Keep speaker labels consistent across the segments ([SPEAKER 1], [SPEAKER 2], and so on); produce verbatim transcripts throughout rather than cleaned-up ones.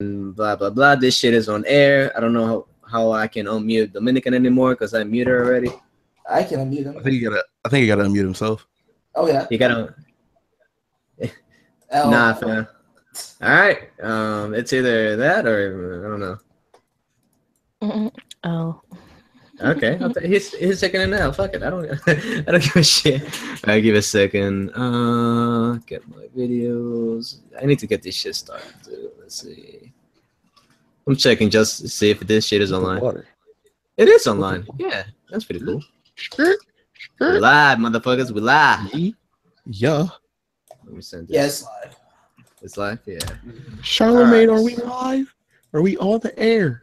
[SPEAKER 1] blah blah blah. This shit is on air. I don't know how, how I can unmute Dominican anymore because I muted her already.
[SPEAKER 2] I can unmute him.
[SPEAKER 3] I think you gotta. I think you gotta unmute himself.
[SPEAKER 2] Oh yeah.
[SPEAKER 1] You gotta.
[SPEAKER 2] Oh.
[SPEAKER 1] Nah, fam. All right. Um, it's either that or I don't know.
[SPEAKER 4] Mm-mm. Oh.
[SPEAKER 1] Okay, I'll t- he's he's taking it now. Fuck it. I don't. I don't give a shit. I give a second. Uh, get my videos. I need to get this shit started. Too. Let's see. I'm checking just to see if this shit is online.
[SPEAKER 3] Water.
[SPEAKER 1] It is online. Yeah, that's pretty cool. We live, motherfuckers. We live.
[SPEAKER 3] Yeah.
[SPEAKER 1] Let me send this.
[SPEAKER 2] Yes, live.
[SPEAKER 1] It's live. Yeah.
[SPEAKER 3] Charlemagne,
[SPEAKER 1] All right.
[SPEAKER 3] are we live? Are we on the air?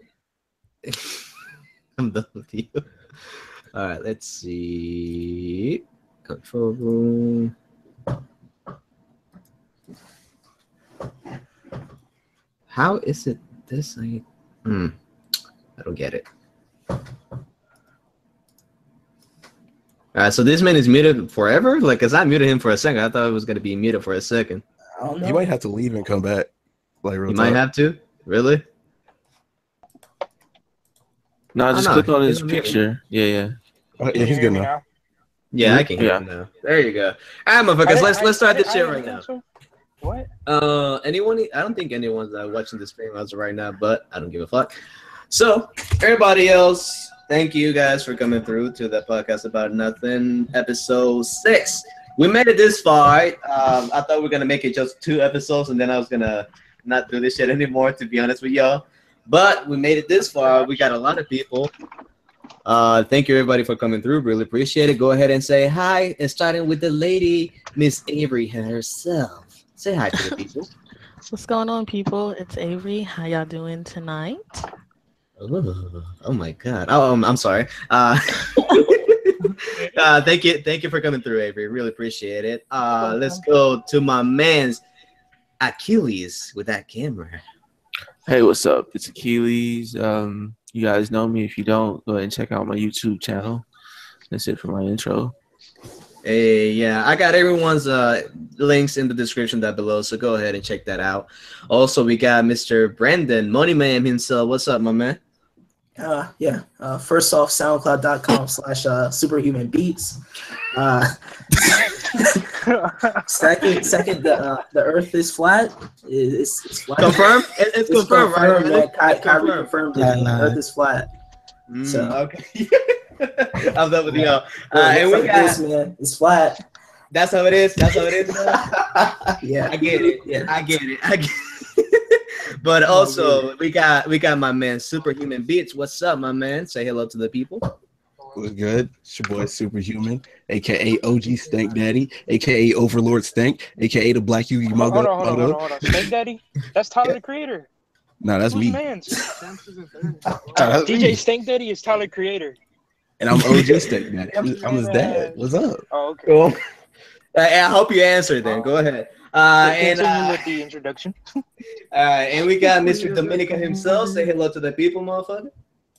[SPEAKER 1] I'm done with you. All right, let's see. Control room. How is it this? I hmm. I don't get it. All right, so this man is muted forever? Like, cause I muted him for a second. I thought it was gonna be muted for a second.
[SPEAKER 2] I don't know.
[SPEAKER 3] You might have to leave and come back. Like real
[SPEAKER 1] You might
[SPEAKER 3] talk.
[SPEAKER 1] have to. Really?
[SPEAKER 5] No,
[SPEAKER 1] Oh,
[SPEAKER 5] just
[SPEAKER 1] no,
[SPEAKER 5] click on his
[SPEAKER 1] he's muted.
[SPEAKER 5] picture. Yeah, yeah.
[SPEAKER 3] Oh, yeah, he's good now.
[SPEAKER 1] Yeah, I can hear
[SPEAKER 5] Yeah.
[SPEAKER 1] him now. There you go. All right, motherfuckers. Let's let's start this shit right now.
[SPEAKER 6] So. What?
[SPEAKER 1] Uh, anyone? I don't think anyone's uh, watching this stream as of right now, but I don't give a fuck. So, everybody else, thank you guys for coming through to the podcast about nothing, episode six. We made it this far. Um, I thought we were gonna make it just two episodes, and then I was gonna not do this shit anymore. To be honest with y'all, but we made it this far. We got a lot of people. Uh, thank you everybody for coming through. Really appreciate it. Go ahead and say hi. And starting with the lady, Miss Avery herself. Say hi to the people.
[SPEAKER 4] What's going on, people? It's Avery. How y'all doing tonight?
[SPEAKER 1] Oh, oh my god. Oh, um, I'm sorry. Uh, uh, thank you, thank you for coming through, Avery. Really appreciate it. Uh, let's go to my man's Achilles with that camera.
[SPEAKER 5] Hey, what's up? It's Achilles. Um, you guys know me. If you don't, go ahead and check out my YouTube channel. That's it for my intro.
[SPEAKER 1] Hey, yeah, I got everyone's uh, links in the description down below, so go ahead and check that out. Also, we got Mister Brandon, Money Man himself. What's up, my man?
[SPEAKER 2] Uh, yeah. Uh, first off, soundcloud.com slash uh, superhuman beats. Uh, second, second, the uh, the Earth is flat. It's, it's flat.
[SPEAKER 1] Confirm? It- It's,
[SPEAKER 2] It's
[SPEAKER 1] confirmed, right?
[SPEAKER 2] that Ky-
[SPEAKER 1] It's
[SPEAKER 2] Kyrie
[SPEAKER 1] confirmed.
[SPEAKER 2] confirmed it. The Earth is flat.
[SPEAKER 1] Mm,
[SPEAKER 2] So-
[SPEAKER 1] okay. I'm done with y'all. Uh,
[SPEAKER 2] Uh,
[SPEAKER 1] and we
[SPEAKER 2] like
[SPEAKER 1] got,
[SPEAKER 2] this, man. It's flat.
[SPEAKER 1] that's how it is. That's how it is.
[SPEAKER 2] Yeah.
[SPEAKER 1] I get it.
[SPEAKER 2] Yeah.
[SPEAKER 1] I get it. I get it. But also, we got we got my man Superhuman Beats. What's up, my man? Say hello to the people.
[SPEAKER 3] What's good? It's your boy Superhuman, aka O G Stank Daddy, aka Overlord Stank, aka the Black Yugi
[SPEAKER 6] Hold
[SPEAKER 3] Muggo.
[SPEAKER 6] on, hold on, hold on, hold on. Stank Daddy? That's Tyler the Creator.
[SPEAKER 3] Nah, that's
[SPEAKER 6] Who's
[SPEAKER 3] me.
[SPEAKER 6] man's?
[SPEAKER 3] Nah, that's
[SPEAKER 6] D J
[SPEAKER 3] me.
[SPEAKER 6] Stank Daddy is Tyler Creator.
[SPEAKER 3] And I'm O G Stank Daddy. I'm, I'm his dad. What's up?
[SPEAKER 6] Oh, okay.
[SPEAKER 1] Cool. I, I hope you answered then. Go ahead. Uh, and
[SPEAKER 6] Continue
[SPEAKER 1] uh,
[SPEAKER 6] with the introduction.
[SPEAKER 1] uh, and we got Mister Dominica himself. Say hello to the people, motherfucker.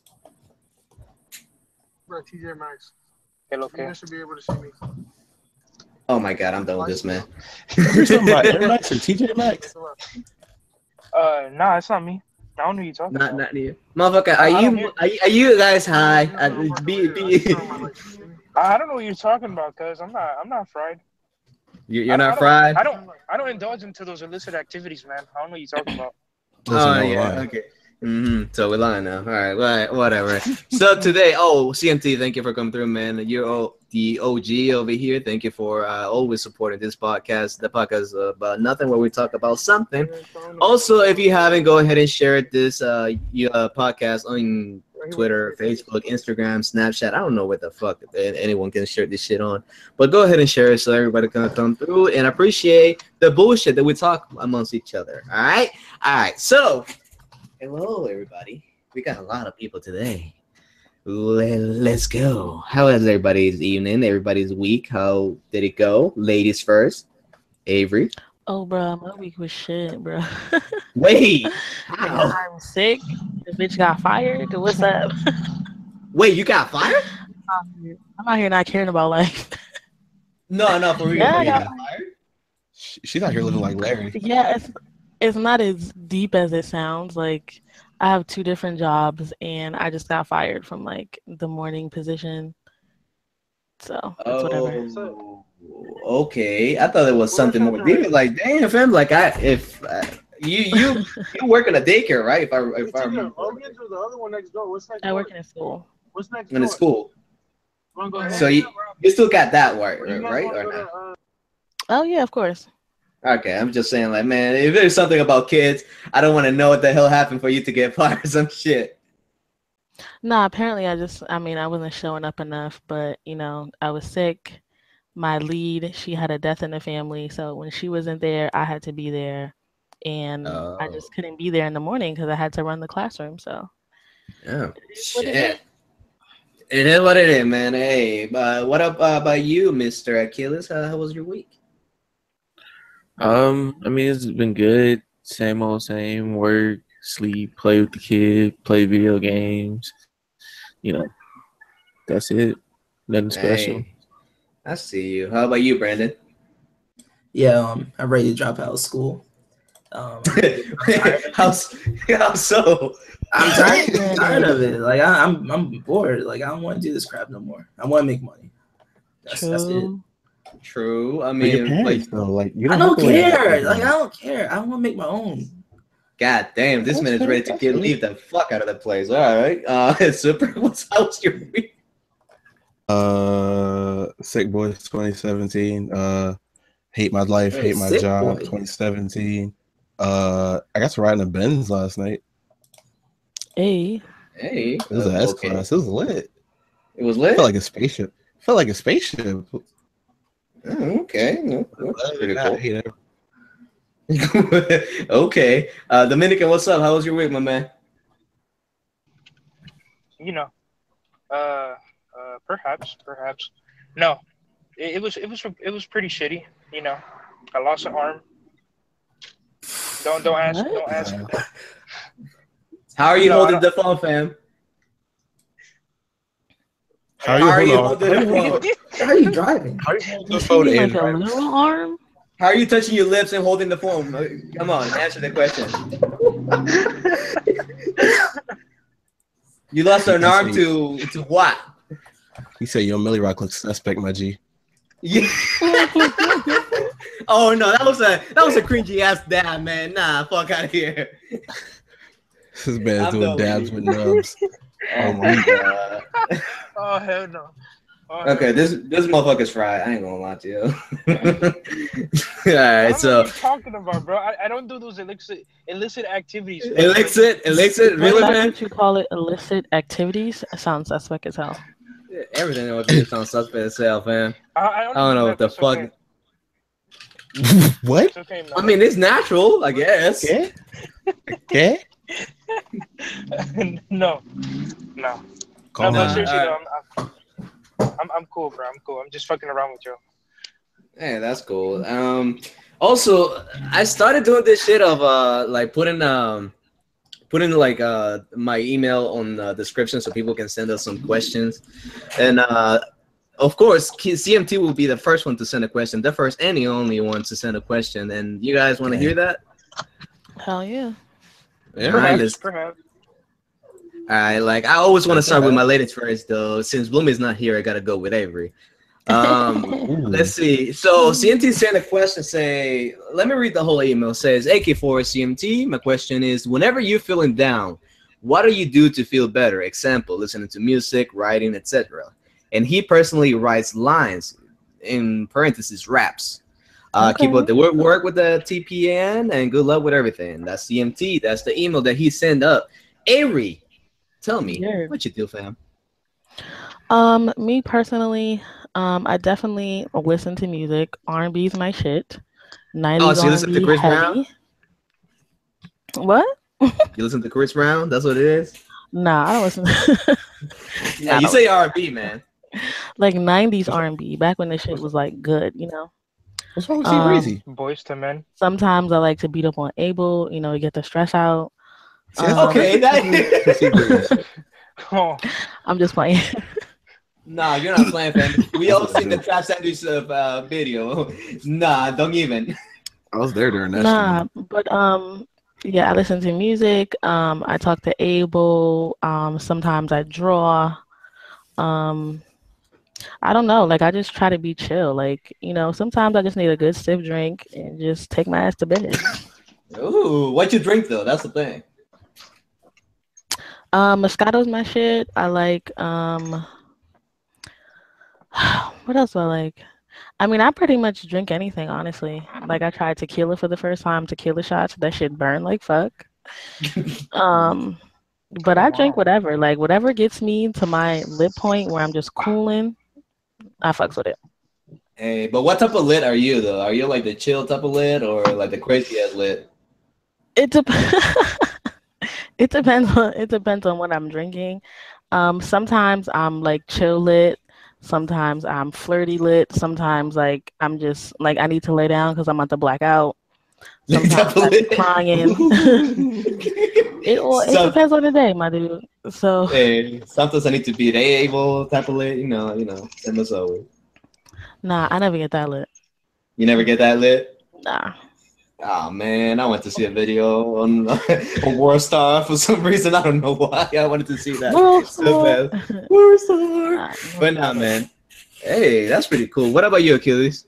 [SPEAKER 7] Bro, T J Maxx.
[SPEAKER 6] Hello,
[SPEAKER 7] You
[SPEAKER 6] okay.
[SPEAKER 7] guys should be able to see me.
[SPEAKER 1] Oh my god, I'm done with this, man.
[SPEAKER 3] You're talking about Air Max or T J Maxx?
[SPEAKER 6] Uh, nah, it's not me. I don't know who you're talking
[SPEAKER 1] Not
[SPEAKER 6] about.
[SPEAKER 1] not you, motherfucker. Are
[SPEAKER 6] I don't
[SPEAKER 1] you
[SPEAKER 6] hear-
[SPEAKER 1] are you, are you guys high? Uh, be, be,
[SPEAKER 6] I I don't know what you're talking about, cuz I'm not I'm not fried.
[SPEAKER 1] You-
[SPEAKER 6] I
[SPEAKER 1] You're
[SPEAKER 6] don't-
[SPEAKER 1] not fried.
[SPEAKER 6] I don't I don't indulge into those illicit activities, man. I don't know what you're talking about.
[SPEAKER 3] Listen,
[SPEAKER 1] Oh
[SPEAKER 3] no
[SPEAKER 1] yeah,
[SPEAKER 3] lie.
[SPEAKER 1] okay. Mm-hmm. So we're lying now. All right, well, whatever. So today, oh C M T, thank you for coming through, man. You're o- the O G over here. Thank you for uh, always supporting this podcast. The podcast is about nothing, where we talk about something. Also, if you haven't, go ahead and share this uh, your, uh podcast on Twitter, Facebook, Instagram, Snapchat. I don't know what the fuck anyone can share this shit on, but go ahead and share it so everybody can come through and appreciate the bullshit that we talk amongst each other. All right, all right. So, hello everybody. We got a lot of people today. Let, let's go. How was everybody's evening? Everybody's week? How did it go? Ladies first. Avery.
[SPEAKER 4] Oh, bro, my week was shit, bro.
[SPEAKER 1] Wait. How?
[SPEAKER 4] I'm sick. The bitch got fired. What's up?
[SPEAKER 1] Wait, you got fired?
[SPEAKER 4] I'm out here not caring about life.
[SPEAKER 1] No, no, for real.
[SPEAKER 4] Yeah,
[SPEAKER 1] You
[SPEAKER 4] yeah.
[SPEAKER 1] got fired?
[SPEAKER 3] She- She's out here living like Larry.
[SPEAKER 4] Yeah, it's it's not as deep as it sounds. Like I have two different jobs, and I just got fired from like the morning position. So it's whatever.
[SPEAKER 1] Oh, okay. I thought it was
[SPEAKER 7] Well,
[SPEAKER 1] something
[SPEAKER 7] that's
[SPEAKER 1] more
[SPEAKER 7] not
[SPEAKER 1] deep.
[SPEAKER 7] right.
[SPEAKER 1] Like, damn, fam. Like, I if uh, you you you work in a daycare, right? If I if
[SPEAKER 7] It's
[SPEAKER 1] I
[SPEAKER 7] either
[SPEAKER 1] remember
[SPEAKER 7] Logan's or the other one next door. What's next
[SPEAKER 4] I
[SPEAKER 7] door?
[SPEAKER 4] work in a school.
[SPEAKER 7] What's next
[SPEAKER 1] in the
[SPEAKER 7] door?
[SPEAKER 1] school,
[SPEAKER 7] Wanna go ahead?
[SPEAKER 1] so you you still got that work,
[SPEAKER 7] Or you guys
[SPEAKER 1] right?
[SPEAKER 7] wanna
[SPEAKER 1] Or
[SPEAKER 7] go
[SPEAKER 1] not?
[SPEAKER 7] to, uh,
[SPEAKER 4] Oh yeah, of course.
[SPEAKER 1] Okay, I'm just saying, like, man, if there's something about kids, I don't want to know what the hell happened for you to get fired. Some shit.
[SPEAKER 4] No, apparently I just, I mean, I wasn't showing up enough, but you know, I was sick. My lead, she had a death in the family, so when she wasn't there, I had to be there, and I
[SPEAKER 1] Oh,
[SPEAKER 4] just couldn't be there in the morning because I had to run the classroom. So
[SPEAKER 1] yeah.
[SPEAKER 4] what it
[SPEAKER 1] Shit. It is what it is, man. Hey, uh, what up uh, about you, Mister Achilles? Uh, how was your week?
[SPEAKER 5] Um, I mean, it's been good. Same old same. Work, sleep, play with the kid, play video games. You know, that's it. Nothing special.
[SPEAKER 1] Hey, I see you. How about you, Brandon?
[SPEAKER 2] Yeah, um, I'm ready to drop out of school. Um,
[SPEAKER 1] how, s- how so?
[SPEAKER 2] I'm tired, I'm tired of it. Like I, I'm, I'm bored. Like I don't want to do this crap no more. I want to make money. That's, that's it.
[SPEAKER 4] True.
[SPEAKER 1] True. I
[SPEAKER 3] But your
[SPEAKER 1] mean,
[SPEAKER 3] parents
[SPEAKER 1] like,
[SPEAKER 3] though, like you
[SPEAKER 2] I
[SPEAKER 3] don't,
[SPEAKER 2] don't
[SPEAKER 3] have to,
[SPEAKER 2] care. Like I don't care. I want to make my own.
[SPEAKER 1] God damn, this
[SPEAKER 3] That's
[SPEAKER 1] man is
[SPEAKER 3] fair,
[SPEAKER 1] ready to
[SPEAKER 3] that's
[SPEAKER 1] get
[SPEAKER 3] fair.
[SPEAKER 1] leave the fuck out of the place. All right. Uh, super. What's how was your week?
[SPEAKER 3] Uh, Sick Boy twenty seventeen. Uh, Hate My Life,
[SPEAKER 2] Hey,
[SPEAKER 3] Hate My
[SPEAKER 2] Sick
[SPEAKER 3] Job
[SPEAKER 2] Boy.
[SPEAKER 3] twenty seventeen. Uh, I got to ride in a Benz last night.
[SPEAKER 4] Hey,
[SPEAKER 1] Hey,
[SPEAKER 3] It was an
[SPEAKER 1] uh,
[SPEAKER 3] S
[SPEAKER 1] okay.
[SPEAKER 3] class. It was lit.
[SPEAKER 1] It was
[SPEAKER 3] It
[SPEAKER 1] lit.
[SPEAKER 3] felt like a spaceship. It felt like a spaceship.
[SPEAKER 1] Oh, okay, no, that's pretty
[SPEAKER 3] I
[SPEAKER 1] cool.
[SPEAKER 3] hate it.
[SPEAKER 1] Okay, uh, Dominican, what's up? How was your week, my man?
[SPEAKER 6] You know, uh, uh, perhaps, perhaps. No, it, it was, it was, it was pretty shitty. You know, I lost an arm. Don't, don't ask,
[SPEAKER 4] What?
[SPEAKER 6] don't ask.
[SPEAKER 1] How are you
[SPEAKER 6] No, I
[SPEAKER 1] holding
[SPEAKER 6] don't-
[SPEAKER 1] the phone, fam?
[SPEAKER 3] How
[SPEAKER 1] How are you
[SPEAKER 3] hold on.
[SPEAKER 1] holding the phone?
[SPEAKER 2] How are you driving?
[SPEAKER 3] How you hold
[SPEAKER 4] you
[SPEAKER 3] the phone
[SPEAKER 4] mean
[SPEAKER 3] in,
[SPEAKER 4] like a
[SPEAKER 3] right?
[SPEAKER 4] literal arm?
[SPEAKER 1] How are you touching your lips and holding the phone? Uh, Come on, answer the question. You lost an arm to to what?
[SPEAKER 3] He said, "Yo, Millie Rock looks suspect, my G."
[SPEAKER 1] Yeah. Oh no, that was a that was a cringy ass dab, man. Nah, fuck out of here.
[SPEAKER 3] This man's
[SPEAKER 1] I'm
[SPEAKER 3] doing
[SPEAKER 1] done with
[SPEAKER 3] dabs
[SPEAKER 1] you.
[SPEAKER 3] with nubs.
[SPEAKER 1] Oh my god.
[SPEAKER 6] Oh hell no. Oh, hell
[SPEAKER 1] Okay,
[SPEAKER 6] no.
[SPEAKER 1] this this motherfucker's fried. I ain't gonna lie to you. All
[SPEAKER 6] I
[SPEAKER 1] right,
[SPEAKER 6] don't know
[SPEAKER 1] so
[SPEAKER 6] what you're talking about, bro. I, I don't do those illicit illicit activities. bro.
[SPEAKER 1] illicit, illicit,
[SPEAKER 4] The
[SPEAKER 1] really,
[SPEAKER 4] fact
[SPEAKER 1] man.
[SPEAKER 4] that you call it illicit activities sounds suspect as hell.
[SPEAKER 1] Everything that was sounds suspect as hell, man.
[SPEAKER 6] I, I don't,
[SPEAKER 1] I don't
[SPEAKER 6] do
[SPEAKER 1] know
[SPEAKER 6] that,
[SPEAKER 1] what the
[SPEAKER 6] it's
[SPEAKER 1] fuck.
[SPEAKER 6] okay.
[SPEAKER 3] What?
[SPEAKER 6] It's okay, man.
[SPEAKER 1] I mean, it's natural, I guess.
[SPEAKER 3] Okay. Okay.
[SPEAKER 6] no, no.
[SPEAKER 3] Calm
[SPEAKER 6] no, but
[SPEAKER 1] Nah,
[SPEAKER 6] seriously,
[SPEAKER 1] alright.
[SPEAKER 6] though, I'm, I'm, I'm, I'm cool, bro. I'm cool. I'm just fucking around with you.
[SPEAKER 1] Hey, that's cool. Um, also, I started doing this shit of uh, like putting um, putting like uh my email on the description so people can send us some questions, and uh, of course, C M T will be the first one to send a question, the first and the only one to send a question. And you guys want to
[SPEAKER 3] Okay.
[SPEAKER 1] hear that?
[SPEAKER 4] Hell yeah.
[SPEAKER 1] All right,
[SPEAKER 6] Perhaps,
[SPEAKER 1] let's.
[SPEAKER 6] perhaps.
[SPEAKER 1] All right, like I always want to start with my ladies first, though. Since Bloom is not here, I gotta go with Avery. Um,
[SPEAKER 3] Ooh.
[SPEAKER 1] let's see. So C M T sent a question. Say, let me read the whole email. It says, A K four C M T. My question is: whenever you're feeling down, what do you do to feel better? Example: listening to music, writing, et cetera. And he personally writes lines, in parentheses, raps. Uh,
[SPEAKER 4] Okay.
[SPEAKER 1] Keep up the work, work with the T P N, and good luck with everything. That's C M T. That's the email that he sent up. Avery, tell me
[SPEAKER 4] Yeah.
[SPEAKER 1] what you do, fam.
[SPEAKER 4] Um, me personally, um, I definitely listen to music. R and B is my shit. nineties
[SPEAKER 1] Oh, so you
[SPEAKER 4] R
[SPEAKER 1] listen
[SPEAKER 4] and
[SPEAKER 1] to
[SPEAKER 4] B
[SPEAKER 1] Chris
[SPEAKER 4] heavy.
[SPEAKER 1] Brown?
[SPEAKER 4] What?
[SPEAKER 1] You listen to Chris Brown? That's what it is.
[SPEAKER 4] Nah, I don't listen.
[SPEAKER 1] Yeah,
[SPEAKER 4] I
[SPEAKER 1] you
[SPEAKER 4] don't-
[SPEAKER 1] say R and B, man.
[SPEAKER 4] like nineties R and B, back when the shit was like good, you know.
[SPEAKER 3] What's wrong with T
[SPEAKER 4] Um,
[SPEAKER 3] Breezy?
[SPEAKER 6] Boys to men.
[SPEAKER 4] Sometimes I like to beat up on Abel, you know, get the stress out.
[SPEAKER 3] See, that's
[SPEAKER 4] Um,
[SPEAKER 1] Okay,
[SPEAKER 3] T Breezy.
[SPEAKER 1] that.
[SPEAKER 6] Oh,
[SPEAKER 4] I'm just playing.
[SPEAKER 1] Nah, you're not playing, fam. We all seen the trap sandwich uh, uh, video. Nah, don't even.
[SPEAKER 3] I was there during that.
[SPEAKER 4] Nah,
[SPEAKER 3] stream.
[SPEAKER 4] but um, yeah, I listen to music. Um, I talk to Abel. Um, sometimes I draw. Um, I don't know. Like I just try to be chill. Like you know, sometimes I just need a good stiff drink and just take my ass to bed.
[SPEAKER 1] Ooh, what you drink though? That's the thing.
[SPEAKER 4] Um, Moscato's my shit. I like um, what else do I like? I mean, I pretty much drink anything, honestly. Like I tried tequila for the first time, tequila shots. That shit burn like fuck. Um, but
[SPEAKER 6] Oh
[SPEAKER 4] I drink
[SPEAKER 6] wow.
[SPEAKER 4] whatever. Like whatever gets me to my lit point where I'm just cooling, I fucks with it.
[SPEAKER 1] Hey, but what type of lit are you though? Are you like the chill type of lit or like the crazy ass lit?
[SPEAKER 4] It depends. It depends on it depends on what I'm drinking. Um, sometimes I'm like chill lit. Sometimes I'm flirty lit. Sometimes like I'm just like I need to lay down because I'm about to black out. Sometimes I'm
[SPEAKER 1] Lit?
[SPEAKER 4] crying. It all it
[SPEAKER 1] Some-
[SPEAKER 4] depends on the day, my dude. So
[SPEAKER 1] Hey, sometimes I need to be able type of lit, you know, you know, send us over.
[SPEAKER 4] nah, I never get that lit.
[SPEAKER 1] You never get that lit?
[SPEAKER 4] Nah.
[SPEAKER 1] Oh man, I went to see a video on on Warstar for some reason. I don't know why. I wanted to see that.
[SPEAKER 4] Well,
[SPEAKER 1] So
[SPEAKER 4] well,
[SPEAKER 1] bad. Warstar.
[SPEAKER 4] nah,
[SPEAKER 1] But nah, man. Hey, that's pretty cool. What about you, Achilles?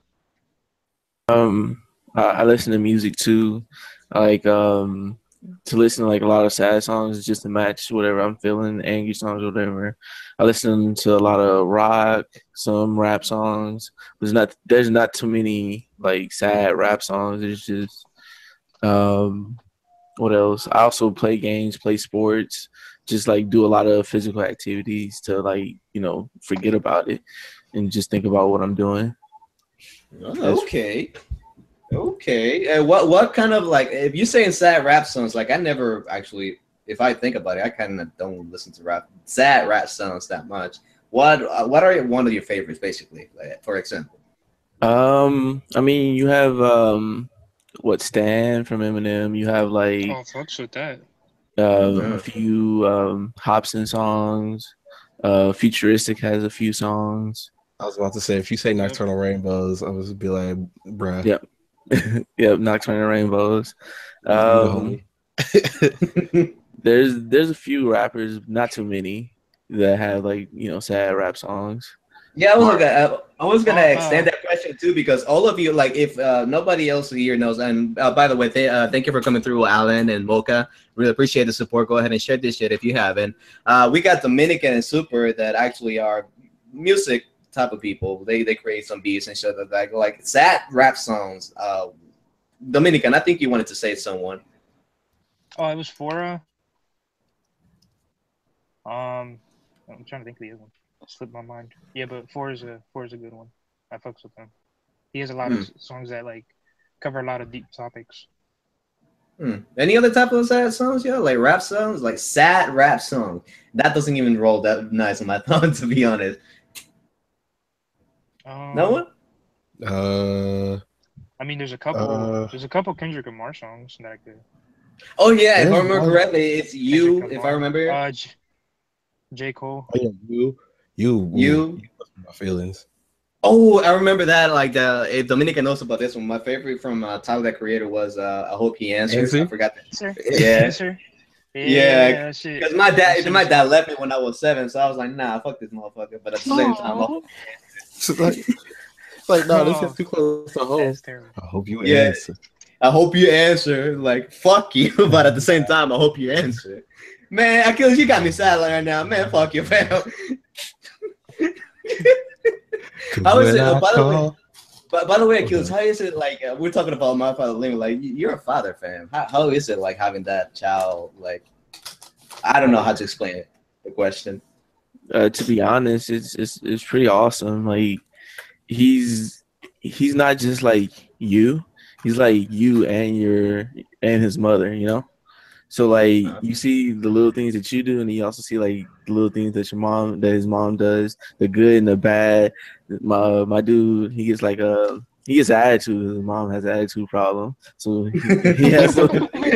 [SPEAKER 5] Um, I, I listen to music too. I like um to listen to like a lot of sad songs just to match whatever I'm feeling, angry songs, whatever. I listen to a lot of rock, some rap songs. There's not there's not too many like sad rap songs. It's just um what else? I also play games, play sports, just like do a lot of physical activities to like, you know, forget about it and just think about what I'm doing.
[SPEAKER 1] Oh, okay. Okay. And what what kind of like if you're saying sad rap songs, like I never actually, if I think about it, I kind of don't listen to rap sad rap songs that much. What uh, what are one of your favorites, basically? Like, for example.
[SPEAKER 5] Um, I mean, you have um, what Stan from Eminem. You have like
[SPEAKER 6] Oh, fucks with that.
[SPEAKER 5] uh,
[SPEAKER 1] Yeah.
[SPEAKER 5] a few um Hobson songs. Uh, Futuristic has a few songs.
[SPEAKER 3] I was about to say, if you say Nocturnal Rainbows, I was be like, bruh.
[SPEAKER 5] Yeah. Yep, Nocturnal Rainbows.
[SPEAKER 3] You know
[SPEAKER 5] Um,
[SPEAKER 3] me.
[SPEAKER 5] there's there's a few rappers, not too many, that have like you know sad rap songs.
[SPEAKER 1] Yeah, I was gonna, I was gonna
[SPEAKER 6] Uh,
[SPEAKER 1] extend that question too because all of you, like, if uh, nobody else here knows, and uh, by the way, th- uh, thank you for coming through, Alan and Mocha. Really appreciate the support. Go ahead and share this shit if you haven't. Uh, we got Dominican and Super that actually are music type of people. They they create some beats and shit like like sad rap songs. Uh, Dominican, I think you wanted to say someone.
[SPEAKER 6] Oh, it was for uh um I'm trying to think of the other one. Slipped my mind. Yeah, but four is a four is a good one. I fucks with him. He has a lot
[SPEAKER 1] Hmm.
[SPEAKER 6] of songs that like cover a lot of deep topics.
[SPEAKER 1] Hmm. Any other type of sad songs, yo? Like rap songs, like sad rap song. That doesn't even roll that nice on my tongue, to be honest.
[SPEAKER 6] Um,
[SPEAKER 1] No one.
[SPEAKER 3] Uh,
[SPEAKER 6] I mean, there's a couple.
[SPEAKER 3] Uh,
[SPEAKER 6] there's a couple Kendrick Lamar songs that I could.
[SPEAKER 1] Oh yeah, if I
[SPEAKER 3] Yeah,
[SPEAKER 1] remember
[SPEAKER 3] one-
[SPEAKER 1] correctly, it's you.
[SPEAKER 6] Kendrick
[SPEAKER 1] If I
[SPEAKER 6] Lamar.
[SPEAKER 1] remember,
[SPEAKER 6] Uh, J, J. Cole.
[SPEAKER 3] oh, yeah, you, you,
[SPEAKER 1] You.
[SPEAKER 3] my feelings.
[SPEAKER 1] oh, I remember that. Like the if Dominica knows about this one, my favorite from uh, Tyler the Creator was uh, "I Hope He Answers." I
[SPEAKER 3] Answer?
[SPEAKER 1] forgot that.
[SPEAKER 6] Answer.
[SPEAKER 1] Yeah,
[SPEAKER 6] Answer.
[SPEAKER 1] Yeah,
[SPEAKER 6] Yeah, shit.
[SPEAKER 1] because my dad,
[SPEAKER 6] Answer.
[SPEAKER 1] my dad left me when I was seven, so I was like, nah, fuck this motherfucker. But at the same time, I
[SPEAKER 4] Aw.
[SPEAKER 1] hope-
[SPEAKER 3] It's like, it's like, no, this
[SPEAKER 6] Oh.
[SPEAKER 3] is too close to home.
[SPEAKER 6] That's terrible.
[SPEAKER 3] I hope you
[SPEAKER 1] Yeah.
[SPEAKER 3] answer.
[SPEAKER 1] I hope you answer. Like fuck you, but at the same time, I hope you answer. Man, Achilles, you got me sad right now, man. Fuck you, fam. How is
[SPEAKER 3] When
[SPEAKER 1] it?
[SPEAKER 3] I
[SPEAKER 1] Uh, by the way,
[SPEAKER 3] call-
[SPEAKER 1] But by the way, Achilles,
[SPEAKER 3] Okay.
[SPEAKER 1] how is it like? Uh, we're talking about my father living. Like you- you're a father, fam. How, how is it like having that child? Like, I don't know how to explain it. The question.
[SPEAKER 5] Uh, to be honest, it's it's it's pretty awesome. Like he's he's not just like you. He's like you and your and his mother. You know. So like you see the little things that you do, and you also see like the little things that your mom, that his mom does, the good and the bad. My my dude, he gets like a he gets an attitude. His mom has an attitude problem, so he, he has so,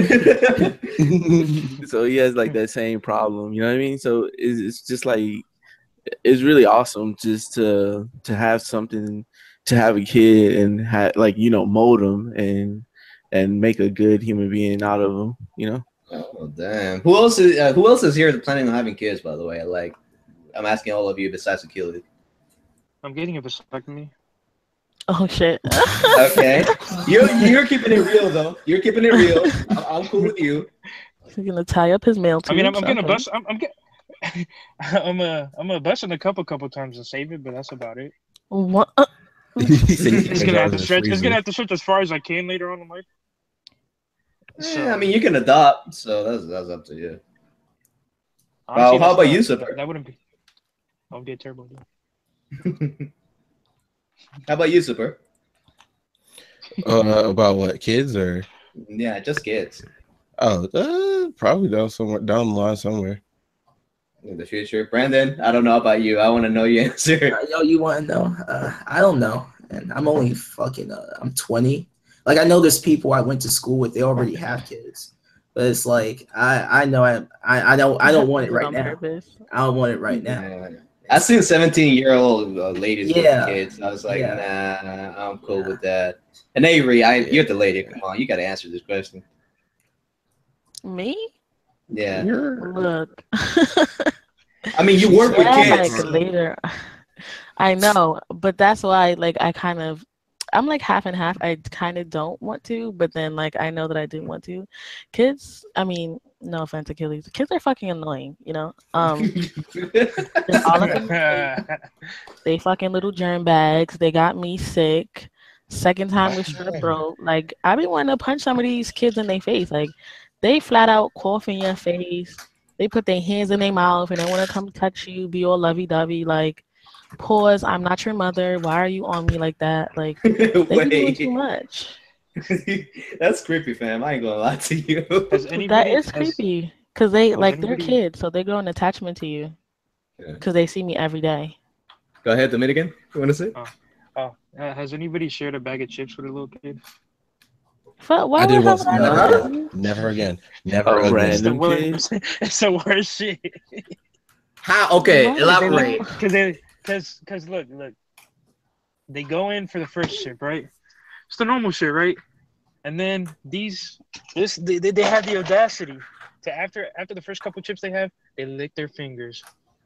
[SPEAKER 5] so he has like that same problem. You know what I mean? So it's, it's just like it's really awesome just to to have something to have a kid and ha- like you know mold them and and make a good human being out of them. You know.
[SPEAKER 1] Oh damn! Who else is uh, Who else is here planning on having kids? By the way, like I'm asking all of you besides Achilles.
[SPEAKER 6] I'm getting a vasectomy.
[SPEAKER 4] Oh shit.
[SPEAKER 1] Okay, you're you're keeping it real though. You're keeping it real. I'm, I'm cool with you.
[SPEAKER 4] He's gonna tie up his mail.
[SPEAKER 6] I mean, I'm, I'm gonna bust. I'm, I'm get. I'm a. I'm a bust in a couple, couple times and save it, but that's about it.
[SPEAKER 4] What? Uh,
[SPEAKER 6] It's gonna have to stretch. It's gonna have to stretch as far as I can later on in life. So,
[SPEAKER 1] Yeah, I mean, you can adopt, so that's that's up to you.
[SPEAKER 6] honestly,
[SPEAKER 1] how
[SPEAKER 6] that's
[SPEAKER 1] about
[SPEAKER 6] not-
[SPEAKER 1] you, Super?
[SPEAKER 6] That wouldn't be. That would be a terrible deal.
[SPEAKER 1] How about you, Super?
[SPEAKER 3] Uh, about what, kids or?
[SPEAKER 1] Yeah, just kids
[SPEAKER 3] Oh, uh, probably down somewhere down the line somewhere.
[SPEAKER 1] in the future. Brandon, I don't know about you. I want to know your answer.
[SPEAKER 2] Uh, yo, you want to know? Uh, I don't know, and I'm only fucking. Uh, I'm twenty. Like I know there's people I went to school with. They already have kids, but it's like I I know I I, I don't I don't want it right
[SPEAKER 4] on
[SPEAKER 2] now.
[SPEAKER 4] purpose.
[SPEAKER 2] I don't want it right now.
[SPEAKER 1] Yeah. I seen seventeen year old uh, ladies
[SPEAKER 2] Yeah.
[SPEAKER 1] with kids. I was like,
[SPEAKER 2] Yeah.
[SPEAKER 1] nah, I'm cool
[SPEAKER 2] Yeah.
[SPEAKER 1] with that. And Avery, I, you're the lady. Come on, you got to answer this question.
[SPEAKER 4] Me?
[SPEAKER 1] Yeah.
[SPEAKER 4] Look.
[SPEAKER 1] I mean, you work with
[SPEAKER 4] Yeah,
[SPEAKER 1] kids.
[SPEAKER 4] like later. I know, but that's why like I kind of I'm like half and half. I kind of don't want to, but then like I know that I do want to. Kids, I mean, no offense, Achilles. Kids are fucking annoying, you know. Um, they're all up in the face. They fucking little germ bags. They got me sick. Second time with strep throat. Like I be wanting to punch some of these kids in their face. Like they flat out cough in your face. They put their hands in their mouth and they want to come touch you, be all lovey dovey. Like, pause. I'm not your mother. Why are you on me like that? Like they be doing too
[SPEAKER 1] Wait.
[SPEAKER 4] much.
[SPEAKER 1] That's creepy, fam. I ain't gonna lie to you.
[SPEAKER 6] Has
[SPEAKER 4] That
[SPEAKER 6] anybody?
[SPEAKER 4] is
[SPEAKER 6] has-
[SPEAKER 4] creepy because they
[SPEAKER 6] has
[SPEAKER 4] like they're
[SPEAKER 6] anybody-
[SPEAKER 4] kids, so they grow an attachment to you
[SPEAKER 1] Yeah.
[SPEAKER 4] because they see me every day.
[SPEAKER 1] Go ahead, Dominican. You want to say?
[SPEAKER 6] Oh, uh, has anybody shared a bag of chips with a little kid?
[SPEAKER 4] But why
[SPEAKER 3] I did
[SPEAKER 4] would
[SPEAKER 3] once.
[SPEAKER 4] I
[SPEAKER 3] Never,
[SPEAKER 1] Huh?
[SPEAKER 3] again. Never again. Never
[SPEAKER 5] Oh,
[SPEAKER 3] again.
[SPEAKER 5] random.
[SPEAKER 6] It's the
[SPEAKER 5] Them
[SPEAKER 6] worst. It's the worst shit.
[SPEAKER 1] How? Okay,
[SPEAKER 4] Why?
[SPEAKER 1] elaborate.
[SPEAKER 6] Because they, because, because look, look. They go in for the first chip, right? It's the normal shit, right? And then these, this, they, they, they have the audacity to after after the first couple chips they have, they lick their fingers,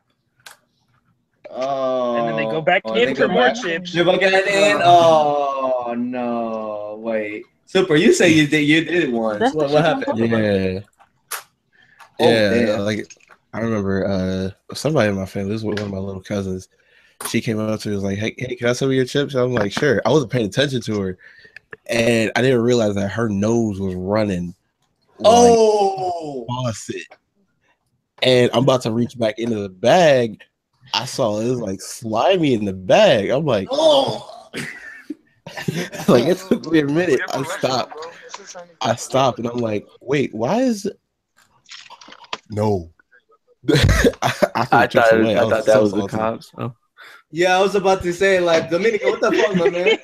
[SPEAKER 1] Oh.
[SPEAKER 6] and then they go back
[SPEAKER 1] oh,
[SPEAKER 6] in
[SPEAKER 1] they
[SPEAKER 6] for
[SPEAKER 1] go
[SPEAKER 6] more
[SPEAKER 1] back-
[SPEAKER 6] chips.
[SPEAKER 1] They're back in. Oh no! Wait, Super. You say you did. You did it once.
[SPEAKER 4] That's
[SPEAKER 1] What,
[SPEAKER 4] the
[SPEAKER 1] what
[SPEAKER 4] shit I'm
[SPEAKER 1] happened?
[SPEAKER 4] talking about.
[SPEAKER 3] Yeah.
[SPEAKER 1] Oh,
[SPEAKER 3] Yeah,
[SPEAKER 1] damn.
[SPEAKER 3] like I remember uh somebody in my family, this was one of my little cousins. She came up to me and was like, Hey, hey, can I have some of your chips? I'm like, sure. I wasn't paying attention to her. And I didn't realize that her nose was running like
[SPEAKER 1] Oh.
[SPEAKER 3] faucet. And I'm about to reach back into the bag. I saw it was like slimy in the bag. I'm like,
[SPEAKER 1] Oh.
[SPEAKER 3] like it took me a minute. I stopped. I stopped and I'm like, wait, why is it? No. I, I,
[SPEAKER 5] I thought
[SPEAKER 3] away.
[SPEAKER 5] I
[SPEAKER 3] was
[SPEAKER 5] thought that
[SPEAKER 3] so
[SPEAKER 5] was the
[SPEAKER 3] salty.
[SPEAKER 5] cops. Oh.
[SPEAKER 1] Yeah, I was about to say, like, Dominican, what the fuck, my man?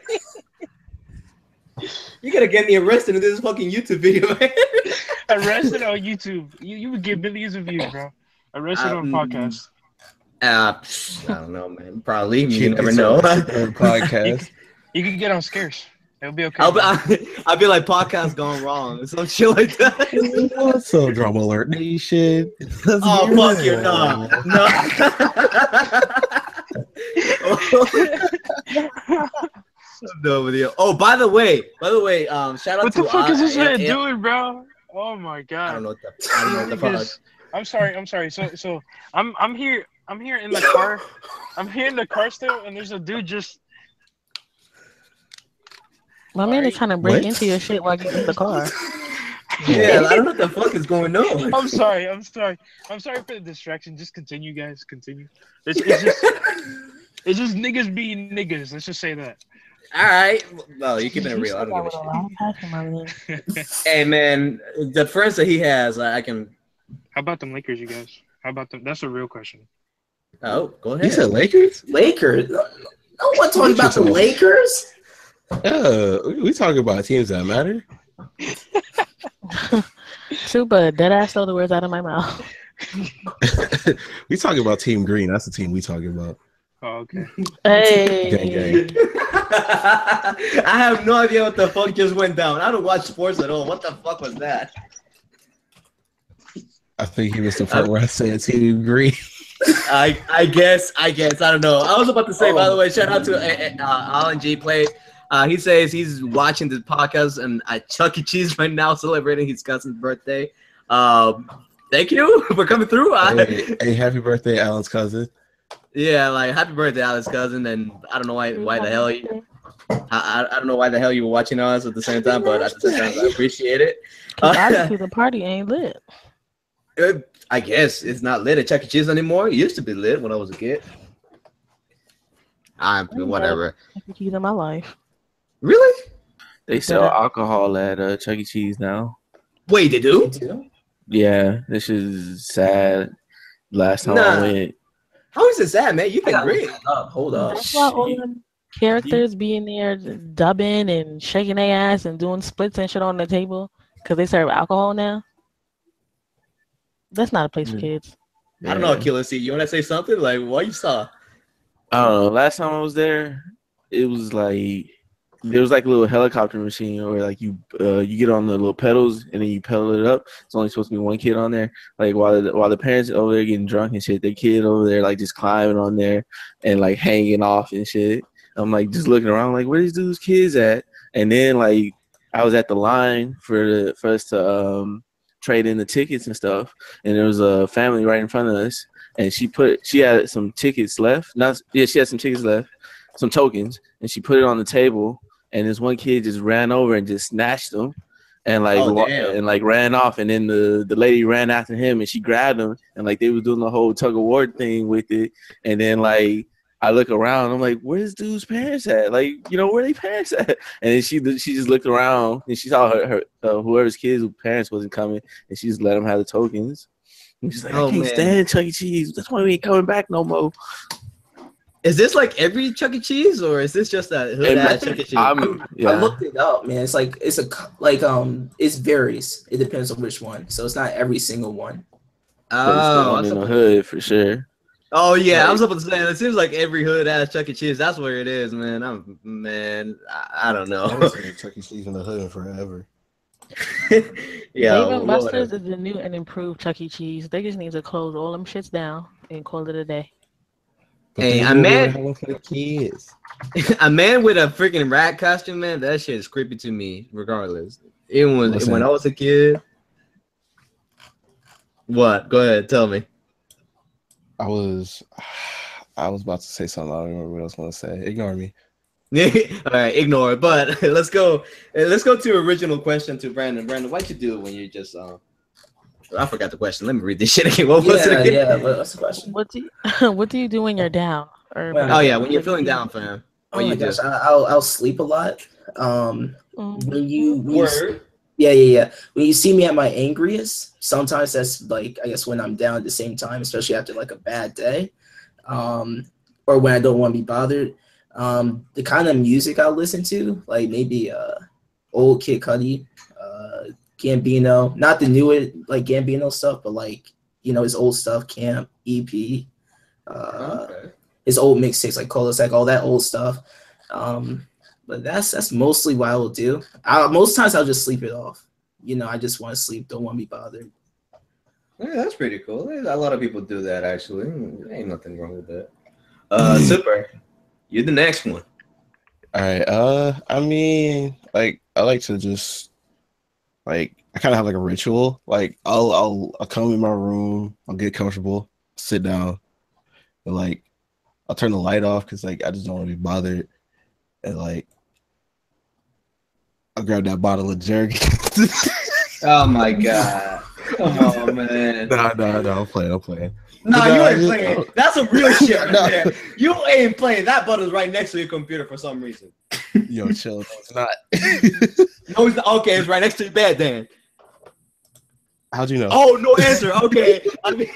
[SPEAKER 1] You gotta get me arrested in this fucking YouTube video, man.
[SPEAKER 6] Arrested on YouTube, you you would get millions of views, bro. Arrested on
[SPEAKER 1] Um,
[SPEAKER 6] podcast.
[SPEAKER 1] Uh, psh, I don't know, man. Probably. You
[SPEAKER 3] Keep
[SPEAKER 1] never
[SPEAKER 3] it
[SPEAKER 1] know.
[SPEAKER 3] on the podcast.
[SPEAKER 6] You could get on scarce. It'll be okay.
[SPEAKER 1] I'll be, I'll be like, podcast gone wrong. Some shit like that.
[SPEAKER 3] What's up, Drama Alert Nation? Let's
[SPEAKER 1] Oh,
[SPEAKER 3] get
[SPEAKER 1] fuck
[SPEAKER 3] it.
[SPEAKER 1] you, no. No. No video. Oh, by the way, by the way, um, shout out
[SPEAKER 6] What
[SPEAKER 1] to
[SPEAKER 6] the fuck
[SPEAKER 1] uh,
[SPEAKER 6] is this
[SPEAKER 1] yeah,
[SPEAKER 6] man
[SPEAKER 1] yeah,
[SPEAKER 6] doing, bro? Oh my god.
[SPEAKER 1] I don't know what the I don't know what the fuck.
[SPEAKER 6] Because- I'm sorry. I'm sorry. So so I'm I'm here. I'm here in the car. I'm here in the car still, and there's a dude just.
[SPEAKER 4] My man is
[SPEAKER 6] Alright.
[SPEAKER 4] trying to break
[SPEAKER 3] What?
[SPEAKER 4] into your shit while you're in the car.
[SPEAKER 1] Yeah, I don't know what the fuck is going on.
[SPEAKER 6] I'm sorry. I'm sorry. I'm sorry for the distraction. Just continue, guys. Continue. It's, it's just. It's just niggas being niggas. Let's just say that.
[SPEAKER 1] All right. Well, you're keeping it
[SPEAKER 4] You
[SPEAKER 1] real. I
[SPEAKER 4] said
[SPEAKER 1] don't
[SPEAKER 4] that
[SPEAKER 1] give a
[SPEAKER 4] with a lot of passion, my man.
[SPEAKER 1] shit. Hey, man, the friends that he has, I I can.
[SPEAKER 6] How about them Lakers, you guys? How about them? That's a real question.
[SPEAKER 1] Oh, go ahead.
[SPEAKER 3] You said Lakers?
[SPEAKER 2] Lakers. No, no one talking about the Lakers.
[SPEAKER 3] Yeah, we, we talking about teams that matter.
[SPEAKER 4] Super dead ass stole the words out of my mouth.
[SPEAKER 3] We talking about Team Green. That's the team we talking about.
[SPEAKER 6] Oh, okay.
[SPEAKER 4] Hey.
[SPEAKER 3] Gang, gang.
[SPEAKER 1] I have no idea what the fuck just went down. I don't watch sports at all. What the fuck was that?
[SPEAKER 3] I think he missed the part where I said Team Green.
[SPEAKER 1] I I guess I guess I don't know. I was about to say, by
[SPEAKER 2] Oh.
[SPEAKER 1] the way, shout out to uh, uh, Alan G Play. Uh, he says he's watching this podcast and at Chuck E. Cheese right now, celebrating his cousin's birthday. Um, thank you for coming through. I,
[SPEAKER 3] hey, hey, happy birthday, Alan's cousin.
[SPEAKER 1] yeah, like happy birthday, Alan's cousin. And I don't know why why the hell you, I, I I don't know why the hell you were watching us at the same time, but at the same time, I appreciate it.
[SPEAKER 4] 'Cause
[SPEAKER 1] Uh,
[SPEAKER 4] obviously the party ain't lit.
[SPEAKER 1] Uh, I guess it's not lit at Chuck E. Cheese anymore. It used to be lit when I was a kid. I'm whatever.
[SPEAKER 4] I can keep in my life.
[SPEAKER 1] Really?
[SPEAKER 5] They sell
[SPEAKER 4] Yeah.
[SPEAKER 5] alcohol at uh, Chuck E. Cheese now.
[SPEAKER 1] Wait, they do?
[SPEAKER 2] too?
[SPEAKER 5] Yeah, this is sad. Last time
[SPEAKER 1] Nah.
[SPEAKER 5] I went,
[SPEAKER 1] How is this sad, man? You've
[SPEAKER 2] I
[SPEAKER 1] been
[SPEAKER 2] gotta
[SPEAKER 1] great.
[SPEAKER 2] look that up. Hold up.
[SPEAKER 4] That's why all them characters be in there dubbing and shaking their ass and doing splits and shit on the table because they serve alcohol now. That's not a place for
[SPEAKER 5] Mm.
[SPEAKER 4] kids.
[SPEAKER 1] I don't know,
[SPEAKER 5] yeah.
[SPEAKER 1] Killer C. You want to say something? Like, what you saw?
[SPEAKER 5] I don't know. Last time I was there, it was like there was like a little helicopter machine where like you uh, you get on the little pedals and then you pedal it up. It's only supposed to be one kid on there. Like while the, while the parents over there getting drunk and shit, the kid over there like just climbing on there and like hanging off and shit. I'm like just looking around like where these dudes kids at? And then like I was at the line for the for us to um, trade in the tickets and stuff, and there was a family right in front of us. And she put, she had some tickets left. Not, yeah, she had some tickets left, some tokens, and she put it on the table. And this one kid just ran over and just snatched them, and like,
[SPEAKER 1] Oh,
[SPEAKER 5] wa-
[SPEAKER 1] damn.
[SPEAKER 5] and like ran off. And then the, the lady ran after him, and she grabbed him, and like they was doing the whole tug of war thing with it. And then like I look around, I'm like, where's dude's parents at? Like, you know, where they parents at? And then she she just looked around and she saw her, her uh, whoever's kids' parents wasn't coming, and she just let them have the tokens. And she's like,
[SPEAKER 1] Oh,
[SPEAKER 5] I can't
[SPEAKER 1] man.
[SPEAKER 5] stand Chuck E. Cheese. That's why we ain't coming back no more.
[SPEAKER 1] Is this like every Chuck E. Cheese, or is this just a hood
[SPEAKER 5] And
[SPEAKER 1] ass Chuck E. Cheese?
[SPEAKER 5] I'm,
[SPEAKER 2] I
[SPEAKER 5] yeah.
[SPEAKER 2] looked it up, man. It's like it's a co- like um it varies. It depends on which one. So it's not every single one.
[SPEAKER 5] But it's the
[SPEAKER 1] Oh,
[SPEAKER 5] one
[SPEAKER 1] I'm
[SPEAKER 5] in the
[SPEAKER 1] supposed-
[SPEAKER 5] hood for sure.
[SPEAKER 1] oh yeah, I
[SPEAKER 5] Like-
[SPEAKER 1] was supposed to say it seems like every hood ass Chuck E. Cheese. That's where it is, man. I'm man. I, I don't
[SPEAKER 3] I haven't
[SPEAKER 1] know.
[SPEAKER 3] seen Chuck E. Cheese in the hood in forever.
[SPEAKER 1] yeah,
[SPEAKER 4] Dave
[SPEAKER 1] well,
[SPEAKER 4] and Buster's
[SPEAKER 1] whatever.
[SPEAKER 4] is the new and improved Chuck E. Cheese. They just need to close all them shits down and call it a day.
[SPEAKER 3] But
[SPEAKER 1] Hey,
[SPEAKER 3] they
[SPEAKER 1] a
[SPEAKER 3] will
[SPEAKER 1] man-
[SPEAKER 3] have one for the kids.
[SPEAKER 1] a man with a freaking rat costume, man. That shit is creepy to me, regardless. Even when
[SPEAKER 3] Listen.
[SPEAKER 1] when I was a kid. What? Go ahead, tell me.
[SPEAKER 3] I was, I was about to say something. I don't remember what I was going to say. Ignore me.
[SPEAKER 1] All right, ignore it. But let's go. Let's go to original question to Brandon. Brandon, what you do when you just uh? I forgot the question. Let me read this shit again. What was it
[SPEAKER 2] Yeah,
[SPEAKER 1] again?
[SPEAKER 2] yeah. What, what's the question?
[SPEAKER 4] What do you, what do you do when you're down? Or
[SPEAKER 2] Well,
[SPEAKER 1] Oh yeah, when you're feeling down, fam.
[SPEAKER 2] Oh
[SPEAKER 1] What
[SPEAKER 2] my
[SPEAKER 1] you do?
[SPEAKER 2] gosh, I, I'll I'll sleep a lot. Um,
[SPEAKER 4] Mm.
[SPEAKER 2] when you, when you
[SPEAKER 1] Word.
[SPEAKER 2] yeah yeah yeah when you see me at my angriest, sometimes that's like I guess when I'm down at the same time, especially after like a bad day, um, or when I don't want to be bothered. Um, the kind of music I'll listen to, like maybe uh, old Kid Cudi, uh, Gambino, not the newer like Gambino stuff, but like you know his old stuff, Camp, E P, uh,
[SPEAKER 1] Okay.
[SPEAKER 2] his old mixtapes like Cul-de-sac, all that old stuff. Um, but that's that's mostly what I will do. I, most times I'll just sleep it off. You know, I just want to sleep, don't want to be bothered.
[SPEAKER 1] Yeah, that's pretty cool. A lot of people do that actually. Ain't nothing wrong with that. Uh, super. You're the next one.
[SPEAKER 3] All right. Uh, I mean, like, I like to just, like, I kind of have like a ritual. Like, I'll, I'll, I'll come in my room. I'll get comfortable, sit down, and like, I'll turn the light off because like I just don't want to be bothered, and like, I'll grab that bottle of jerky.
[SPEAKER 1] Oh my god. Come on, man.
[SPEAKER 3] no, no, no. I'm playing. I'm playing.
[SPEAKER 1] Nah,
[SPEAKER 3] No,
[SPEAKER 1] you
[SPEAKER 3] I
[SPEAKER 1] ain't
[SPEAKER 3] just-
[SPEAKER 1] playing. That's some real shit right
[SPEAKER 3] No.
[SPEAKER 1] there. You ain't playing. That button's right next to your computer for some reason.
[SPEAKER 3] Yo, chill. No, it's not.
[SPEAKER 1] No, it's not. Okay, it's right next to your bed then.
[SPEAKER 3] How'd you know?
[SPEAKER 1] Oh, no answer. Okay. I mean,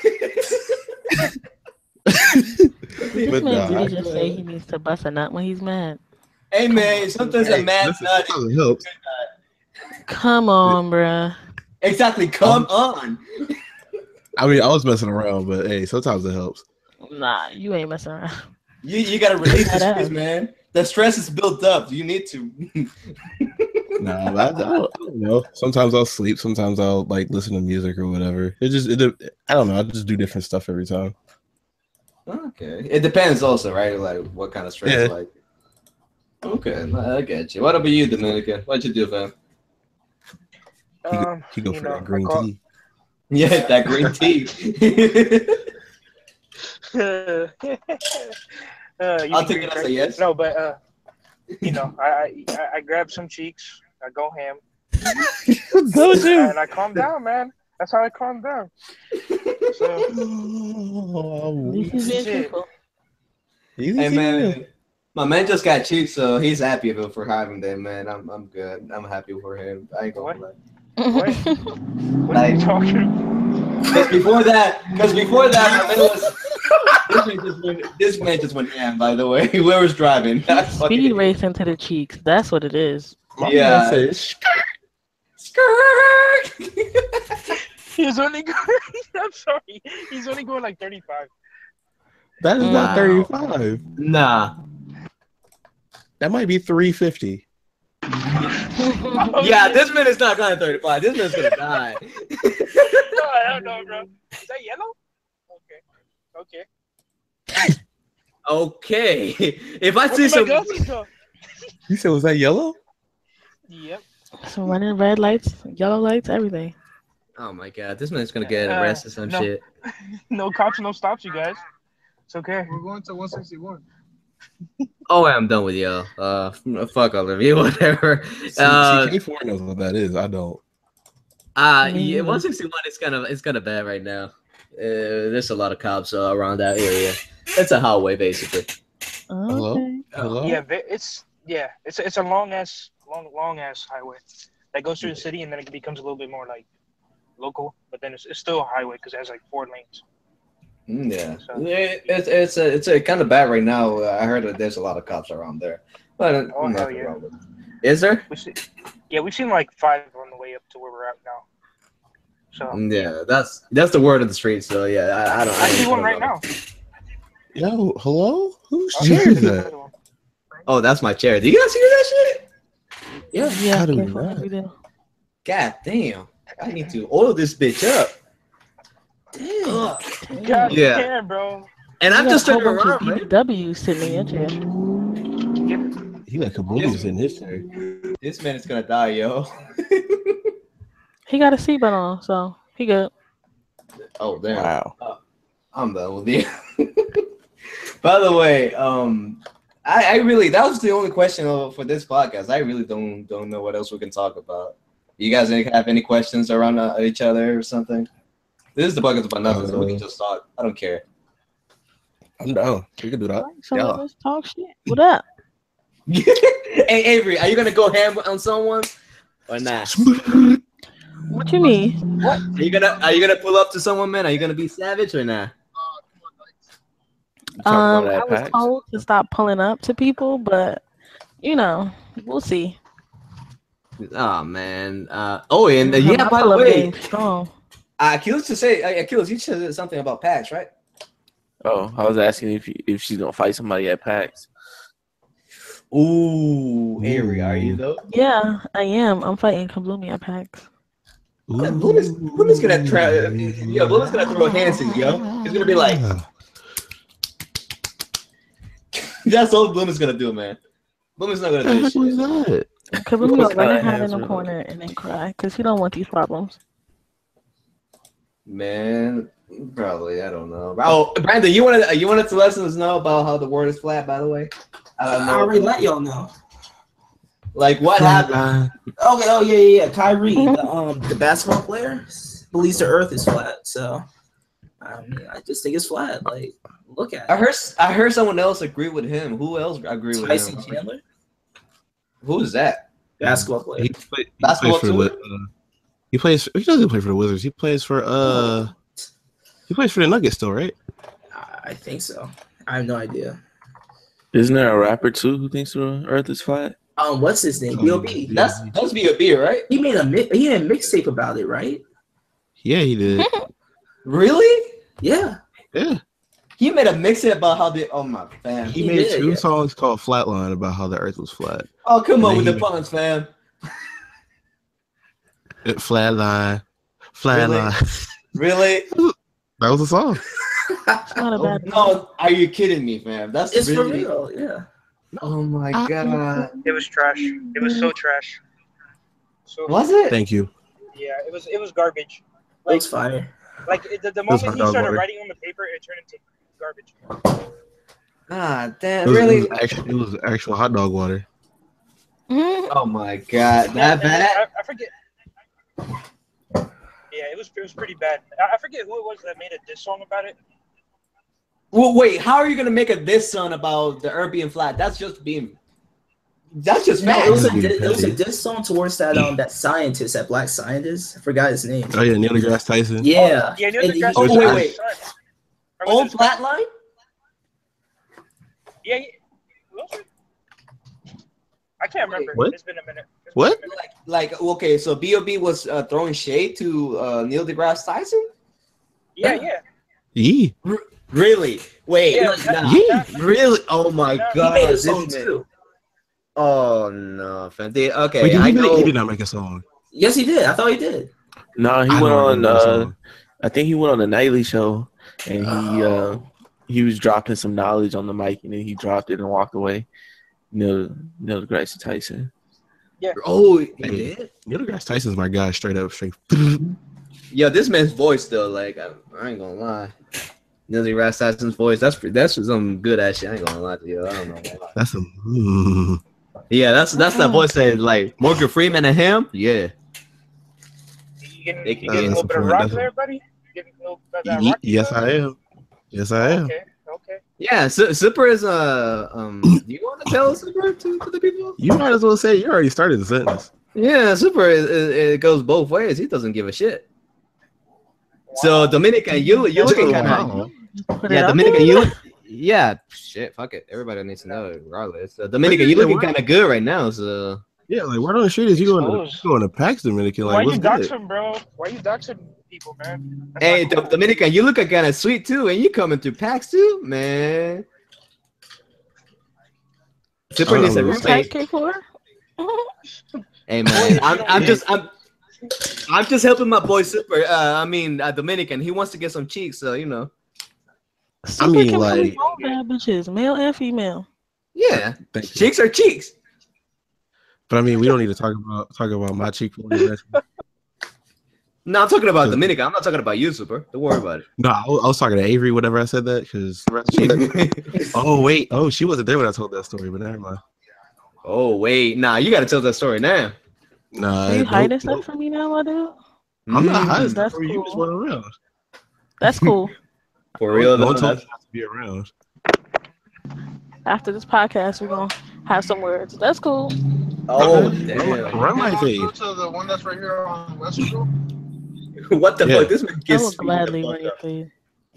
[SPEAKER 4] This
[SPEAKER 3] But
[SPEAKER 4] man
[SPEAKER 3] nah, I-
[SPEAKER 4] did just say he needs to bust a nut when he's mad.
[SPEAKER 1] hey, man, sometimes a mad
[SPEAKER 3] listen,
[SPEAKER 1] nut.
[SPEAKER 3] sometimes it helps.
[SPEAKER 4] Come on, bruh.
[SPEAKER 1] Exactly. Come on.
[SPEAKER 3] I mean, I was messing around, but hey, sometimes it helps.
[SPEAKER 4] Nah, you ain't messing around.
[SPEAKER 1] You you gotta release the
[SPEAKER 4] That
[SPEAKER 1] stress,
[SPEAKER 4] ass.
[SPEAKER 1] man. The stress is built up. You need to.
[SPEAKER 3] No, I, I, don't, I don't know. Sometimes I'll sleep. Sometimes I'll like listen to music or whatever. It just, it, I don't know. I just do different stuff every time.
[SPEAKER 1] Okay. It depends also, right? Like what kind of stress,
[SPEAKER 3] Yeah.
[SPEAKER 1] like. Okay, I get you. What about you, Dominican? What'd you do, fam?
[SPEAKER 3] He, go-
[SPEAKER 6] Um,
[SPEAKER 3] he go
[SPEAKER 6] you
[SPEAKER 3] for
[SPEAKER 6] know,
[SPEAKER 3] that green
[SPEAKER 6] I call-
[SPEAKER 3] tea.
[SPEAKER 1] Yeah, that green tea.
[SPEAKER 6] uh, you
[SPEAKER 1] I'll
[SPEAKER 6] mean
[SPEAKER 1] take
[SPEAKER 6] green
[SPEAKER 1] it as
[SPEAKER 6] crack?
[SPEAKER 1] a yes.
[SPEAKER 6] No, but uh, you know, I I, I grab some cheeks, I go ham,
[SPEAKER 3] Don't you?
[SPEAKER 6] and I calm down, man. That's how I calm down. So
[SPEAKER 3] Oh,
[SPEAKER 4] At least he's being
[SPEAKER 6] Shit.
[SPEAKER 4] truthful.
[SPEAKER 1] Hey man, my man just got cheeks, so he's happy about for having them, man. I'm I'm good. I'm happy for him. I ain't gonna lie.
[SPEAKER 6] what? What are
[SPEAKER 1] Like-
[SPEAKER 6] you talking about?
[SPEAKER 1] Because before that, because before that, my man was. This man just went. This man just went ham. By the way, whoever's driving. That's fucking-
[SPEAKER 4] Speed racing to the cheeks. That's what it is.
[SPEAKER 1] Yeah.
[SPEAKER 3] Says,
[SPEAKER 1] Skirt.
[SPEAKER 6] He's only going. I'm sorry. He's only going like thirty-five.
[SPEAKER 3] that is not
[SPEAKER 1] Wow.
[SPEAKER 3] thirty-five.
[SPEAKER 1] Nah.
[SPEAKER 3] That might be three fifty.
[SPEAKER 1] Yeah, this man is not going thirty-five. This man's gonna die.
[SPEAKER 6] No, I don't know, bro. Is that yellow? Okay. Okay.
[SPEAKER 1] Okay. If I
[SPEAKER 6] Where
[SPEAKER 1] see
[SPEAKER 6] did my
[SPEAKER 1] some.
[SPEAKER 6] glasses go?
[SPEAKER 3] You said, was that yellow?
[SPEAKER 6] Yep.
[SPEAKER 4] So running red lights, yellow lights, everything.
[SPEAKER 1] Oh my god, this man's gonna get
[SPEAKER 6] Uh,
[SPEAKER 1] arrested some
[SPEAKER 6] no.
[SPEAKER 1] shit.
[SPEAKER 6] No cops, no stops, you guys. It's okay.
[SPEAKER 7] We're going to one sixty-one.
[SPEAKER 1] Oh, I'm done with y'all. Uh, f- fuck all of you, whatever.
[SPEAKER 3] See,
[SPEAKER 1] Uh,
[SPEAKER 3] see, K four knows what that is. I don't.
[SPEAKER 1] uh
[SPEAKER 4] Me
[SPEAKER 1] yeah,
[SPEAKER 4] neither.
[SPEAKER 1] one sixty-one is kind of it's kind of bad right now. Uh, there's a lot of cops uh, around that area. It's a highway, basically.
[SPEAKER 3] Hello?
[SPEAKER 4] Okay.
[SPEAKER 3] Hello?
[SPEAKER 6] Yeah, ve- it's yeah, it's it's a long ass, long long ass highway that goes through the city, and then it becomes a little bit more like local, but then it's, it's still a highway because it has like four lanes.
[SPEAKER 1] Mm, Yeah,
[SPEAKER 6] So-
[SPEAKER 1] Yeah, it's it's a, it's a kind of bad right now. Uh, I heard that there's a lot of cops around there, but uh,
[SPEAKER 6] Oh, hell
[SPEAKER 1] nothing
[SPEAKER 6] yeah.
[SPEAKER 1] wrong with it. Is there?
[SPEAKER 6] We see, yeah, we've seen like five on the way up to where we're at now. So
[SPEAKER 1] Mm, Yeah, that's that's the word of the street. So yeah, I, I don't.
[SPEAKER 6] I see
[SPEAKER 1] don't
[SPEAKER 6] one
[SPEAKER 1] know.
[SPEAKER 6] right now.
[SPEAKER 3] Yo, hello? Whose
[SPEAKER 6] Oh,
[SPEAKER 3] chair is
[SPEAKER 6] there's
[SPEAKER 3] that?
[SPEAKER 6] another one.
[SPEAKER 1] Oh, that's my chair. Do you guys hear that shit?
[SPEAKER 2] Yeah.
[SPEAKER 4] Yeah,
[SPEAKER 3] How do we
[SPEAKER 4] careful,
[SPEAKER 3] not?
[SPEAKER 4] we do.
[SPEAKER 1] God damn! I need to oil this bitch up.
[SPEAKER 2] Damn.
[SPEAKER 1] Ugh.
[SPEAKER 6] God
[SPEAKER 1] Yeah.
[SPEAKER 6] damn, bro.
[SPEAKER 1] And
[SPEAKER 4] You
[SPEAKER 1] I'm
[SPEAKER 4] got
[SPEAKER 1] just
[SPEAKER 4] a whole
[SPEAKER 1] turning
[SPEAKER 4] bunch
[SPEAKER 1] around,
[SPEAKER 4] of
[SPEAKER 1] man.
[SPEAKER 4] B B Ws sitting in your chair.
[SPEAKER 3] He like Kaboom in his chair.
[SPEAKER 1] This man is gonna die, yo.
[SPEAKER 4] He got a seatbelt on, so he good.
[SPEAKER 1] Oh damn!
[SPEAKER 3] Wow.
[SPEAKER 1] I'm done with you. By the way, um, I, I really that was the only question of- for this podcast. I really don't don't know what else we can talk about. You guys have any questions around uh, each other or something? This is the podcast about nothing, so we can just talk. I don't care.
[SPEAKER 3] I'm down. We can do that.
[SPEAKER 4] Alright, so
[SPEAKER 3] Yeah.
[SPEAKER 4] let's talk shit. What up?
[SPEAKER 1] Hey Avery, are you gonna go ham on someone or not?
[SPEAKER 4] What you mean?
[SPEAKER 1] Are you gonna are you gonna pull up to someone, man? Are you gonna be savage or not?
[SPEAKER 5] You talking
[SPEAKER 4] Um,
[SPEAKER 5] about
[SPEAKER 4] I
[SPEAKER 5] that
[SPEAKER 4] was
[SPEAKER 5] PAX?
[SPEAKER 4] told to stop pulling up to people, but you know, we'll see.
[SPEAKER 1] Oh man. Uh, oh, and uh,
[SPEAKER 4] My
[SPEAKER 1] yeah. By the
[SPEAKER 4] pull-up
[SPEAKER 1] way,
[SPEAKER 4] game strong.
[SPEAKER 1] uh, Achilles to say, uh, Achilles, you said something about PAX, right?
[SPEAKER 5] Oh, I was asking if you, if she's gonna fight somebody at PAX.
[SPEAKER 1] Ooh, Avery, are you though?
[SPEAKER 4] Yeah, I am. I'm fighting Kabloomy at PAX.
[SPEAKER 1] Bloom's, Bloom's gonna try. Yo, Bloom's gonna throw hands in, yo. He's gonna be like, that's all Bloom is gonna do, man. Bloom is not gonna do
[SPEAKER 3] What
[SPEAKER 1] shit.
[SPEAKER 3] was that?
[SPEAKER 4] Kabloomy
[SPEAKER 5] What
[SPEAKER 4] will run
[SPEAKER 5] kind
[SPEAKER 4] and
[SPEAKER 5] of
[SPEAKER 4] hide in
[SPEAKER 5] hands
[SPEAKER 4] the
[SPEAKER 5] were
[SPEAKER 4] corner and then cry because he don't want these problems.
[SPEAKER 1] Man, probably. I don't know. Oh, Brandon, you wanted you wanted to let us know about how the word is flat, by the way. I don't
[SPEAKER 2] I
[SPEAKER 1] know.
[SPEAKER 2] already let y'all know.
[SPEAKER 1] Like what happened?
[SPEAKER 2] Okay. Oh yeah, yeah, yeah. Kyrie, the um, the basketball player, believes the Earth is flat. So, I mean, I just think it's flat. Like, look at
[SPEAKER 1] I
[SPEAKER 2] it.
[SPEAKER 1] heard I heard someone else agree with him. Who else agree with
[SPEAKER 2] Tyson
[SPEAKER 1] him?
[SPEAKER 2] Chandler,
[SPEAKER 1] Who is that?
[SPEAKER 2] basketball player.
[SPEAKER 3] He, play, he
[SPEAKER 1] Basketball
[SPEAKER 3] plays for the
[SPEAKER 1] too?
[SPEAKER 3] Wi- uh, he plays. He doesn't play for the Wizards. He plays for uh. He plays for the Nuggets still, right?
[SPEAKER 2] I I think so. I have no idea.
[SPEAKER 5] Isn't there a rapper too who thinks the Earth is flat?
[SPEAKER 2] Um, what's his name? B O B.
[SPEAKER 1] That's that's B O B, right?
[SPEAKER 2] He made a mi- he made a mixtape about it, right?
[SPEAKER 3] Yeah, he did.
[SPEAKER 1] Really?
[SPEAKER 2] Yeah.
[SPEAKER 3] Yeah.
[SPEAKER 1] He He made a mixtape about how the oh my fam.
[SPEAKER 3] He
[SPEAKER 2] He
[SPEAKER 3] made
[SPEAKER 2] did,
[SPEAKER 3] two
[SPEAKER 2] yeah.
[SPEAKER 3] songs called Flatline about how the Earth was flat.
[SPEAKER 1] Oh come
[SPEAKER 3] And
[SPEAKER 1] on
[SPEAKER 3] then
[SPEAKER 1] with
[SPEAKER 3] he
[SPEAKER 1] the
[SPEAKER 3] made-
[SPEAKER 1] puns, fam.
[SPEAKER 3] It- Flatline, Flatline.
[SPEAKER 1] Really?
[SPEAKER 3] That was a song.
[SPEAKER 4] It's not a
[SPEAKER 1] Oh,
[SPEAKER 4] bad.
[SPEAKER 1] no, are you kidding me, fam? That's
[SPEAKER 2] It's for
[SPEAKER 1] really.
[SPEAKER 2] real, yeah.
[SPEAKER 1] Oh my
[SPEAKER 4] I-
[SPEAKER 1] god.
[SPEAKER 6] It was trash. It was so trash. So
[SPEAKER 1] Was it?
[SPEAKER 3] Thank you.
[SPEAKER 6] yeah, it was it was garbage.
[SPEAKER 2] It
[SPEAKER 6] Like
[SPEAKER 2] was fire.
[SPEAKER 6] like it, the, the
[SPEAKER 3] was
[SPEAKER 6] moment
[SPEAKER 3] hot
[SPEAKER 6] he
[SPEAKER 3] dog
[SPEAKER 6] started
[SPEAKER 3] water.
[SPEAKER 6] writing on the paper, it turned into garbage.
[SPEAKER 1] Ah,
[SPEAKER 3] It
[SPEAKER 1] damn,
[SPEAKER 3] was,
[SPEAKER 1] really?
[SPEAKER 3] it was actual, it was actual hot dog water.
[SPEAKER 4] Mhm.
[SPEAKER 1] Oh my god,
[SPEAKER 6] Yeah,
[SPEAKER 1] that
[SPEAKER 6] and then
[SPEAKER 1] bad?
[SPEAKER 6] I, I forget. Yeah, it was it was pretty bad. I, I forget who it was that made a diss song about it.
[SPEAKER 1] Well, wait, how are you gonna make a diss song about the Earth being flat? That's just being. That's just
[SPEAKER 2] No, it was a
[SPEAKER 1] facts.
[SPEAKER 3] Being
[SPEAKER 2] di- it was a
[SPEAKER 3] petty.
[SPEAKER 2] diss song towards that um that scientist, that black scientist. I forgot his name.
[SPEAKER 3] Oh yeah, Neil deGrasse Tyson.
[SPEAKER 2] Yeah.
[SPEAKER 6] Yeah, Neil
[SPEAKER 2] And he-
[SPEAKER 6] deGrasse
[SPEAKER 1] Oh,
[SPEAKER 6] Tyson
[SPEAKER 1] wait,
[SPEAKER 6] was
[SPEAKER 1] wait.
[SPEAKER 6] his son. Or was
[SPEAKER 1] On
[SPEAKER 6] it his cousin?
[SPEAKER 1] Flatline?
[SPEAKER 6] Yeah, yeah. Who else was- I can't remember.
[SPEAKER 3] What?
[SPEAKER 6] It's been a minute. It's
[SPEAKER 3] What?
[SPEAKER 6] been a minute.
[SPEAKER 1] Like, okay, so B O B was uh, throwing shade to uh, Neil deGrasse Tyson?
[SPEAKER 6] Yeah, yeah.
[SPEAKER 3] Yee.
[SPEAKER 1] Really? Wait,
[SPEAKER 6] Yeah,
[SPEAKER 1] nah,
[SPEAKER 6] that-
[SPEAKER 3] Yeah.
[SPEAKER 6] that-
[SPEAKER 1] really? Oh my
[SPEAKER 6] He
[SPEAKER 2] He
[SPEAKER 1] god.
[SPEAKER 2] made a
[SPEAKER 1] this
[SPEAKER 2] song
[SPEAKER 1] man-
[SPEAKER 2] too.
[SPEAKER 1] Oh no, fam. They- Okay,
[SPEAKER 3] Wait, did
[SPEAKER 1] I
[SPEAKER 3] he, really-
[SPEAKER 1] know.
[SPEAKER 3] he did not make a song.
[SPEAKER 2] Yes, he did. I thought he did.
[SPEAKER 5] No, he
[SPEAKER 3] I
[SPEAKER 5] went
[SPEAKER 3] don't
[SPEAKER 5] on.
[SPEAKER 3] remember the
[SPEAKER 5] Uh,
[SPEAKER 3] song.
[SPEAKER 5] I think he went on the Nightly Show, and he
[SPEAKER 2] Oh.
[SPEAKER 5] uh, he was dropping some knowledge on the mic, and then he dropped it and walked away. Neil Neil deGrasse Tyson.
[SPEAKER 1] Oh, he
[SPEAKER 3] Hey.
[SPEAKER 1] did?
[SPEAKER 3] Neil deGrasse Tyson's my guy, straight up, straight.
[SPEAKER 1] Yo, this man's voice though, like I, I ain't gonna lie. Neil deGrasse Tyson's voice, that's that's some good ass shit. I ain't gonna lie to you. I don't know.
[SPEAKER 3] That's a. Mm.
[SPEAKER 1] Yeah, that's that's that voice that like Morgan Freeman and him. Yeah.
[SPEAKER 6] You getting,
[SPEAKER 1] They
[SPEAKER 6] you
[SPEAKER 1] can-
[SPEAKER 6] getting a
[SPEAKER 3] that's
[SPEAKER 6] little
[SPEAKER 3] a
[SPEAKER 6] bit of
[SPEAKER 3] point.
[SPEAKER 6] rock
[SPEAKER 3] That's a-
[SPEAKER 6] there, buddy? You getting a little bit of that
[SPEAKER 3] Ye-
[SPEAKER 6] rock
[SPEAKER 3] yes,
[SPEAKER 6] there?
[SPEAKER 3] I am. Yes, I am.
[SPEAKER 6] Okay, okay.
[SPEAKER 1] Yeah, Su- Super is uh um. Do you want to tell Super to, to the people?
[SPEAKER 3] You might as well say you already started the sentence.
[SPEAKER 1] Yeah, Super is, is, it goes both ways. He doesn't give a shit. So
[SPEAKER 6] Wow.
[SPEAKER 1] Dominican, you you looking kind of
[SPEAKER 3] Wow.
[SPEAKER 4] Put it
[SPEAKER 1] yeah
[SPEAKER 4] out
[SPEAKER 1] Dominican,
[SPEAKER 4] there.
[SPEAKER 1] you look- yeah shit fuck it. Everybody needs to know it regardless. So Dominican, you
[SPEAKER 3] Yeah,
[SPEAKER 1] looking
[SPEAKER 3] why-
[SPEAKER 1] kind of good right now. So
[SPEAKER 3] Yeah, like word on the street is you going to
[SPEAKER 6] Exposed.
[SPEAKER 3] you going to Pax Dominican?
[SPEAKER 6] Why
[SPEAKER 3] Like
[SPEAKER 6] you
[SPEAKER 3] what's
[SPEAKER 6] dox
[SPEAKER 3] good?
[SPEAKER 6] him, bro? Why you doxing people, man? That's
[SPEAKER 1] hey
[SPEAKER 6] not
[SPEAKER 1] Do-
[SPEAKER 6] cool.
[SPEAKER 1] Dominican, you looking kind of sweet too, and you coming through packs too, man. Super
[SPEAKER 3] Oh,
[SPEAKER 1] needs a
[SPEAKER 3] no.
[SPEAKER 1] roommate.
[SPEAKER 4] K four.
[SPEAKER 1] Hey man, I'm, I'm just I'm I'm just helping my boy Super. Uh, I mean uh, Dominican, he wants to get some cheeks, so you know.
[SPEAKER 4] Super
[SPEAKER 3] mean,
[SPEAKER 4] can
[SPEAKER 3] like-
[SPEAKER 4] play all bad bitches, male and female.
[SPEAKER 1] Yeah,
[SPEAKER 3] Thank you.
[SPEAKER 1] cheeks are cheeks.
[SPEAKER 3] But I mean, we don't need to talk about talk about my cheek. No,
[SPEAKER 1] No, I'm talking about Dominican. I'm not talking about you, Super. Don't worry about
[SPEAKER 3] I was, I was talking to Avery whenever I said that because.
[SPEAKER 1] it.
[SPEAKER 3] Oh wait, oh she wasn't there when I told that story, but never mind.
[SPEAKER 1] Oh wait, nah, you got to tell that story now.
[SPEAKER 3] Nah,
[SPEAKER 4] Are you
[SPEAKER 3] nope,
[SPEAKER 4] hiding
[SPEAKER 3] nope.
[SPEAKER 4] stuff from me now, my dude?
[SPEAKER 3] I'm not
[SPEAKER 1] Mm,
[SPEAKER 3] hiding
[SPEAKER 4] That's
[SPEAKER 3] stuff from you. You just
[SPEAKER 4] cool.
[SPEAKER 3] went around.
[SPEAKER 4] That's cool.
[SPEAKER 1] for real.
[SPEAKER 3] No
[SPEAKER 1] though,
[SPEAKER 3] one told
[SPEAKER 1] that's-
[SPEAKER 3] you not to be around.
[SPEAKER 4] After this podcast, we're gonna have some words. That's cool.
[SPEAKER 1] Oh
[SPEAKER 3] Run my-
[SPEAKER 1] damn!
[SPEAKER 3] Run my
[SPEAKER 7] Go
[SPEAKER 3] fade.
[SPEAKER 7] to the one that's right here on Westbrook.
[SPEAKER 1] What the
[SPEAKER 3] Yeah.
[SPEAKER 1] fuck? This man
[SPEAKER 4] I
[SPEAKER 1] gets
[SPEAKER 4] will
[SPEAKER 1] sweet the
[SPEAKER 4] gladly
[SPEAKER 1] fuck
[SPEAKER 4] run your
[SPEAKER 1] up.
[SPEAKER 4] feed.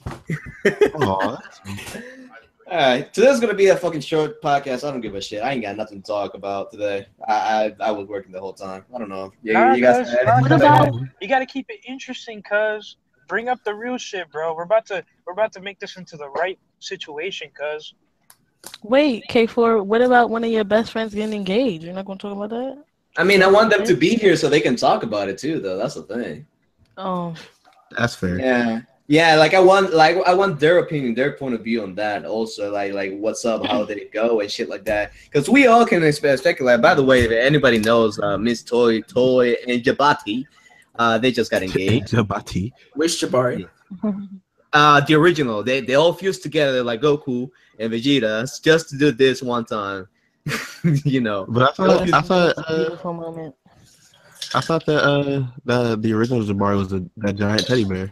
[SPEAKER 3] Aw,
[SPEAKER 1] All right, so this is gonna be a fucking short podcast. I don't give a shit. I ain't got nothing to talk about today. I I, I was working the whole time. I don't know. Yeah,
[SPEAKER 6] Nah,
[SPEAKER 1] you guys.
[SPEAKER 6] guys, nah,
[SPEAKER 4] What
[SPEAKER 6] guys,
[SPEAKER 4] about
[SPEAKER 6] You got to keep it interesting, cuz. Bring up the real shit, bro. We're about to we're about to make this into the right situation, cuz.
[SPEAKER 4] wait, K four? What about one of your best friends getting engaged? You're not gonna talk about that?
[SPEAKER 1] I mean, I want them to be here so they can talk about it too, though. That's the thing.
[SPEAKER 4] Oh,
[SPEAKER 3] that's fair.
[SPEAKER 1] Yeah, yeah. Like I want, like I want their opinion, their point of view on that. Also, like, like what's up, how did it go, and shit like that. Because we all can expect speculate. By the way, if anybody knows, uh, Miss Toy, Toy, and Jabati, uh, they just got engaged.
[SPEAKER 3] Jabati.
[SPEAKER 2] Which Jabari?
[SPEAKER 1] Uh, the original. They they all fused together like Goku and Vegeta just to do this one time. You know.
[SPEAKER 3] But I thought I thought
[SPEAKER 4] It's a
[SPEAKER 3] uh,
[SPEAKER 4] beautiful moment.
[SPEAKER 3] I thought that uh the the original Jabari was the, that giant teddy bear.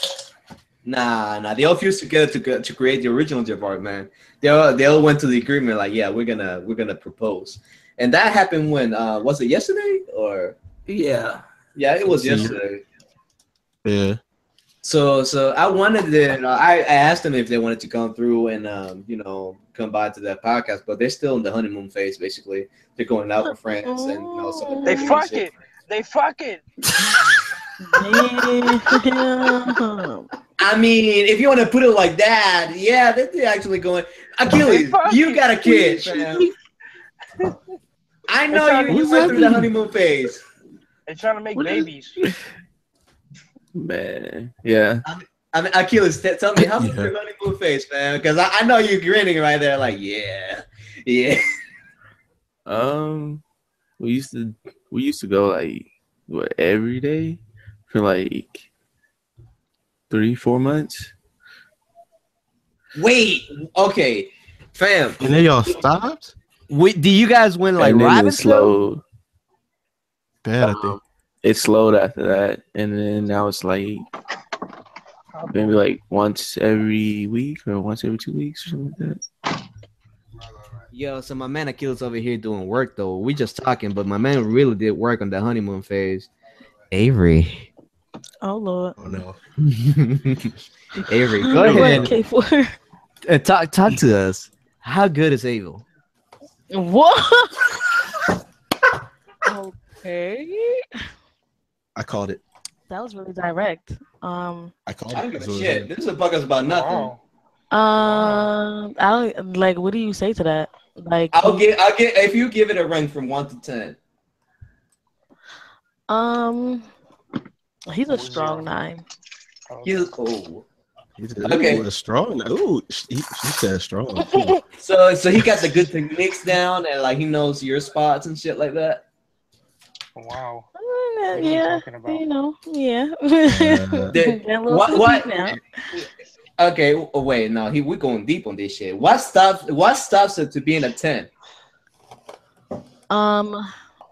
[SPEAKER 1] Nah, nah. They all fused together to go- to create the original Jabari, man. They all they all went to the agreement like, yeah, we're gonna we're gonna propose, and that happened when uh was it yesterday or
[SPEAKER 2] Yeah.
[SPEAKER 1] yeah, it was
[SPEAKER 3] Yeah.
[SPEAKER 1] yesterday.
[SPEAKER 3] Yeah.
[SPEAKER 1] So so I wanted to you know, I, I asked them if they wanted to come through and um you know come by to that podcast, but they're still in the honeymoon phase. Basically, they're going out with friends and you know some of
[SPEAKER 6] They
[SPEAKER 1] the
[SPEAKER 6] fuck
[SPEAKER 1] shit.
[SPEAKER 6] it. They fuck it.
[SPEAKER 4] Damn.
[SPEAKER 1] I mean, if you want to put it like that, yeah, they're actually going. Achilles, you got a kid, fam. I know you, you went through the honeymoon phase.
[SPEAKER 6] They're trying to make
[SPEAKER 5] What is-
[SPEAKER 6] babies.
[SPEAKER 5] Man, yeah.
[SPEAKER 1] I mean, Achilles, t- tell me, how was
[SPEAKER 3] Yeah.
[SPEAKER 1] your honeymoon phase, fam? Because I, I know you're grinning right there, like, yeah, yeah.
[SPEAKER 5] Um, we used to we used to go like what every day for like three four months.
[SPEAKER 1] Wait, okay, fam.
[SPEAKER 3] And then y'all stopped?
[SPEAKER 1] Wait, do you guys win like
[SPEAKER 5] and then
[SPEAKER 1] rabbit
[SPEAKER 5] it slowed.
[SPEAKER 3] Bad, I think.
[SPEAKER 5] It slowed after that, and then now it's like maybe like once every week or once every two weeks or something like that.
[SPEAKER 1] Yo, so my man Achilles over here doing work though. We just talking, but my man really did work on the honeymoon phase. Avery.
[SPEAKER 4] Oh Lord.
[SPEAKER 3] Oh no.
[SPEAKER 1] Avery, go
[SPEAKER 4] What,
[SPEAKER 1] ahead.
[SPEAKER 4] K four?
[SPEAKER 1] Uh, talk talk to us. How good is Abel?
[SPEAKER 4] What? Okay.
[SPEAKER 3] I called it.
[SPEAKER 4] That was really direct. Um.
[SPEAKER 3] I called
[SPEAKER 1] I don't
[SPEAKER 3] it.
[SPEAKER 1] give
[SPEAKER 3] So
[SPEAKER 1] a
[SPEAKER 3] it was
[SPEAKER 1] shit.
[SPEAKER 3] like-
[SPEAKER 1] This is a podcast about nothing.
[SPEAKER 6] Wow.
[SPEAKER 4] Um. I don't like. What do you say to that? Like.
[SPEAKER 1] I'll get I'll get if you give it a rank from one to ten.
[SPEAKER 4] Um. He's a
[SPEAKER 6] Four
[SPEAKER 4] strong
[SPEAKER 6] zero.
[SPEAKER 4] nine.
[SPEAKER 1] He's oh.
[SPEAKER 3] He said,
[SPEAKER 1] Okay.
[SPEAKER 3] Ooh, a strong. Ooh, she, she said strong.
[SPEAKER 1] So so he got the good techniques down and like he knows your spots and shit like that.
[SPEAKER 6] Wow.
[SPEAKER 4] Uh,
[SPEAKER 6] What are you
[SPEAKER 4] yeah.
[SPEAKER 6] talking about?
[SPEAKER 4] You know. Yeah.
[SPEAKER 3] Uh,
[SPEAKER 1] The-
[SPEAKER 4] Get a little
[SPEAKER 1] what-
[SPEAKER 4] too
[SPEAKER 1] what-
[SPEAKER 4] deep now.
[SPEAKER 1] Okay, oh, wait, no, he we're going deep on this shit. What stops what stops it to being a ten?
[SPEAKER 4] Um,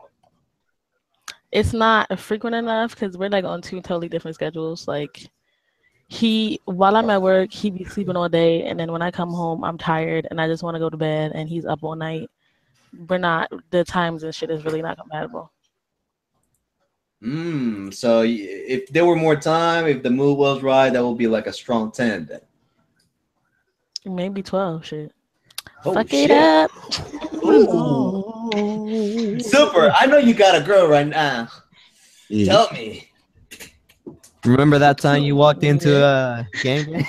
[SPEAKER 4] it's not frequent enough because we're like on two totally different schedules. Like he, while I'm at work, he be sleeping all day, and then when I come home, I'm tired and I just want to go to bed, and he's up all night. We're not the times and shit is really not compatible.
[SPEAKER 1] Mm, so y- if there were more time, if the mood was right, that would be like a strong ten then.
[SPEAKER 4] Maybe twelve. Shit.
[SPEAKER 1] Oh,
[SPEAKER 4] Fuck
[SPEAKER 1] shit.
[SPEAKER 4] it up.
[SPEAKER 1] Ooh. Super. I know you got a girl right now.
[SPEAKER 3] yeah.
[SPEAKER 1] Tell me. Remember that time you walked into a gang?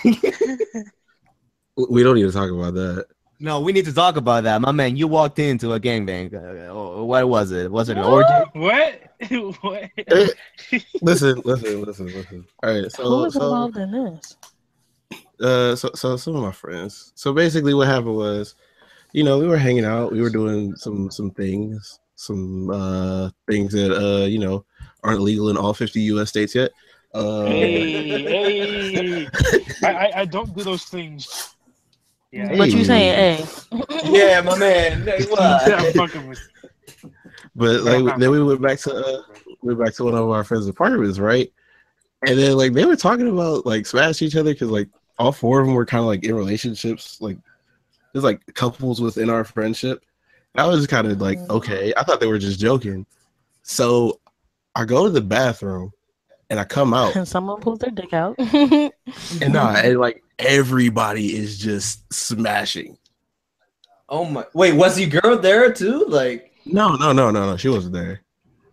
[SPEAKER 3] We don't need to talk about that.
[SPEAKER 1] No, we need to talk about that. My man, you walked into a gangbang. Uh, oh, what was it? Was it an orgy?
[SPEAKER 6] What? What?
[SPEAKER 3] Listen, listen, listen, listen. All right,
[SPEAKER 4] Who
[SPEAKER 3] so
[SPEAKER 4] was
[SPEAKER 3] so
[SPEAKER 4] involved in this?
[SPEAKER 3] uh so so some of my friends. So basically what happened was, you know, we were hanging out, we were doing some some things, some uh things that uh, you know, aren't legal in all fifty U S states yet. Uh
[SPEAKER 6] Hey, hey. I, I, I don't do those things. Yeah.
[SPEAKER 4] What you saying, hey?
[SPEAKER 1] Yeah, my man. Hey, what?
[SPEAKER 6] I'm fucking with
[SPEAKER 3] but like then we went back to uh, we went back to one of our friends' apartments, right? And then like they were talking about like smashing each other because like all four of them were kind of like in relationships, like there's like couples within our friendship. I was kind of like, okay, I thought they were just joking. So I go to the bathroom and I come out
[SPEAKER 4] And someone pulls their dick out.
[SPEAKER 3] and nah, and like everybody is just smashing.
[SPEAKER 1] Oh my! Wait, was your girl there too? Like,
[SPEAKER 3] No, no, no, no, no. She wasn't there.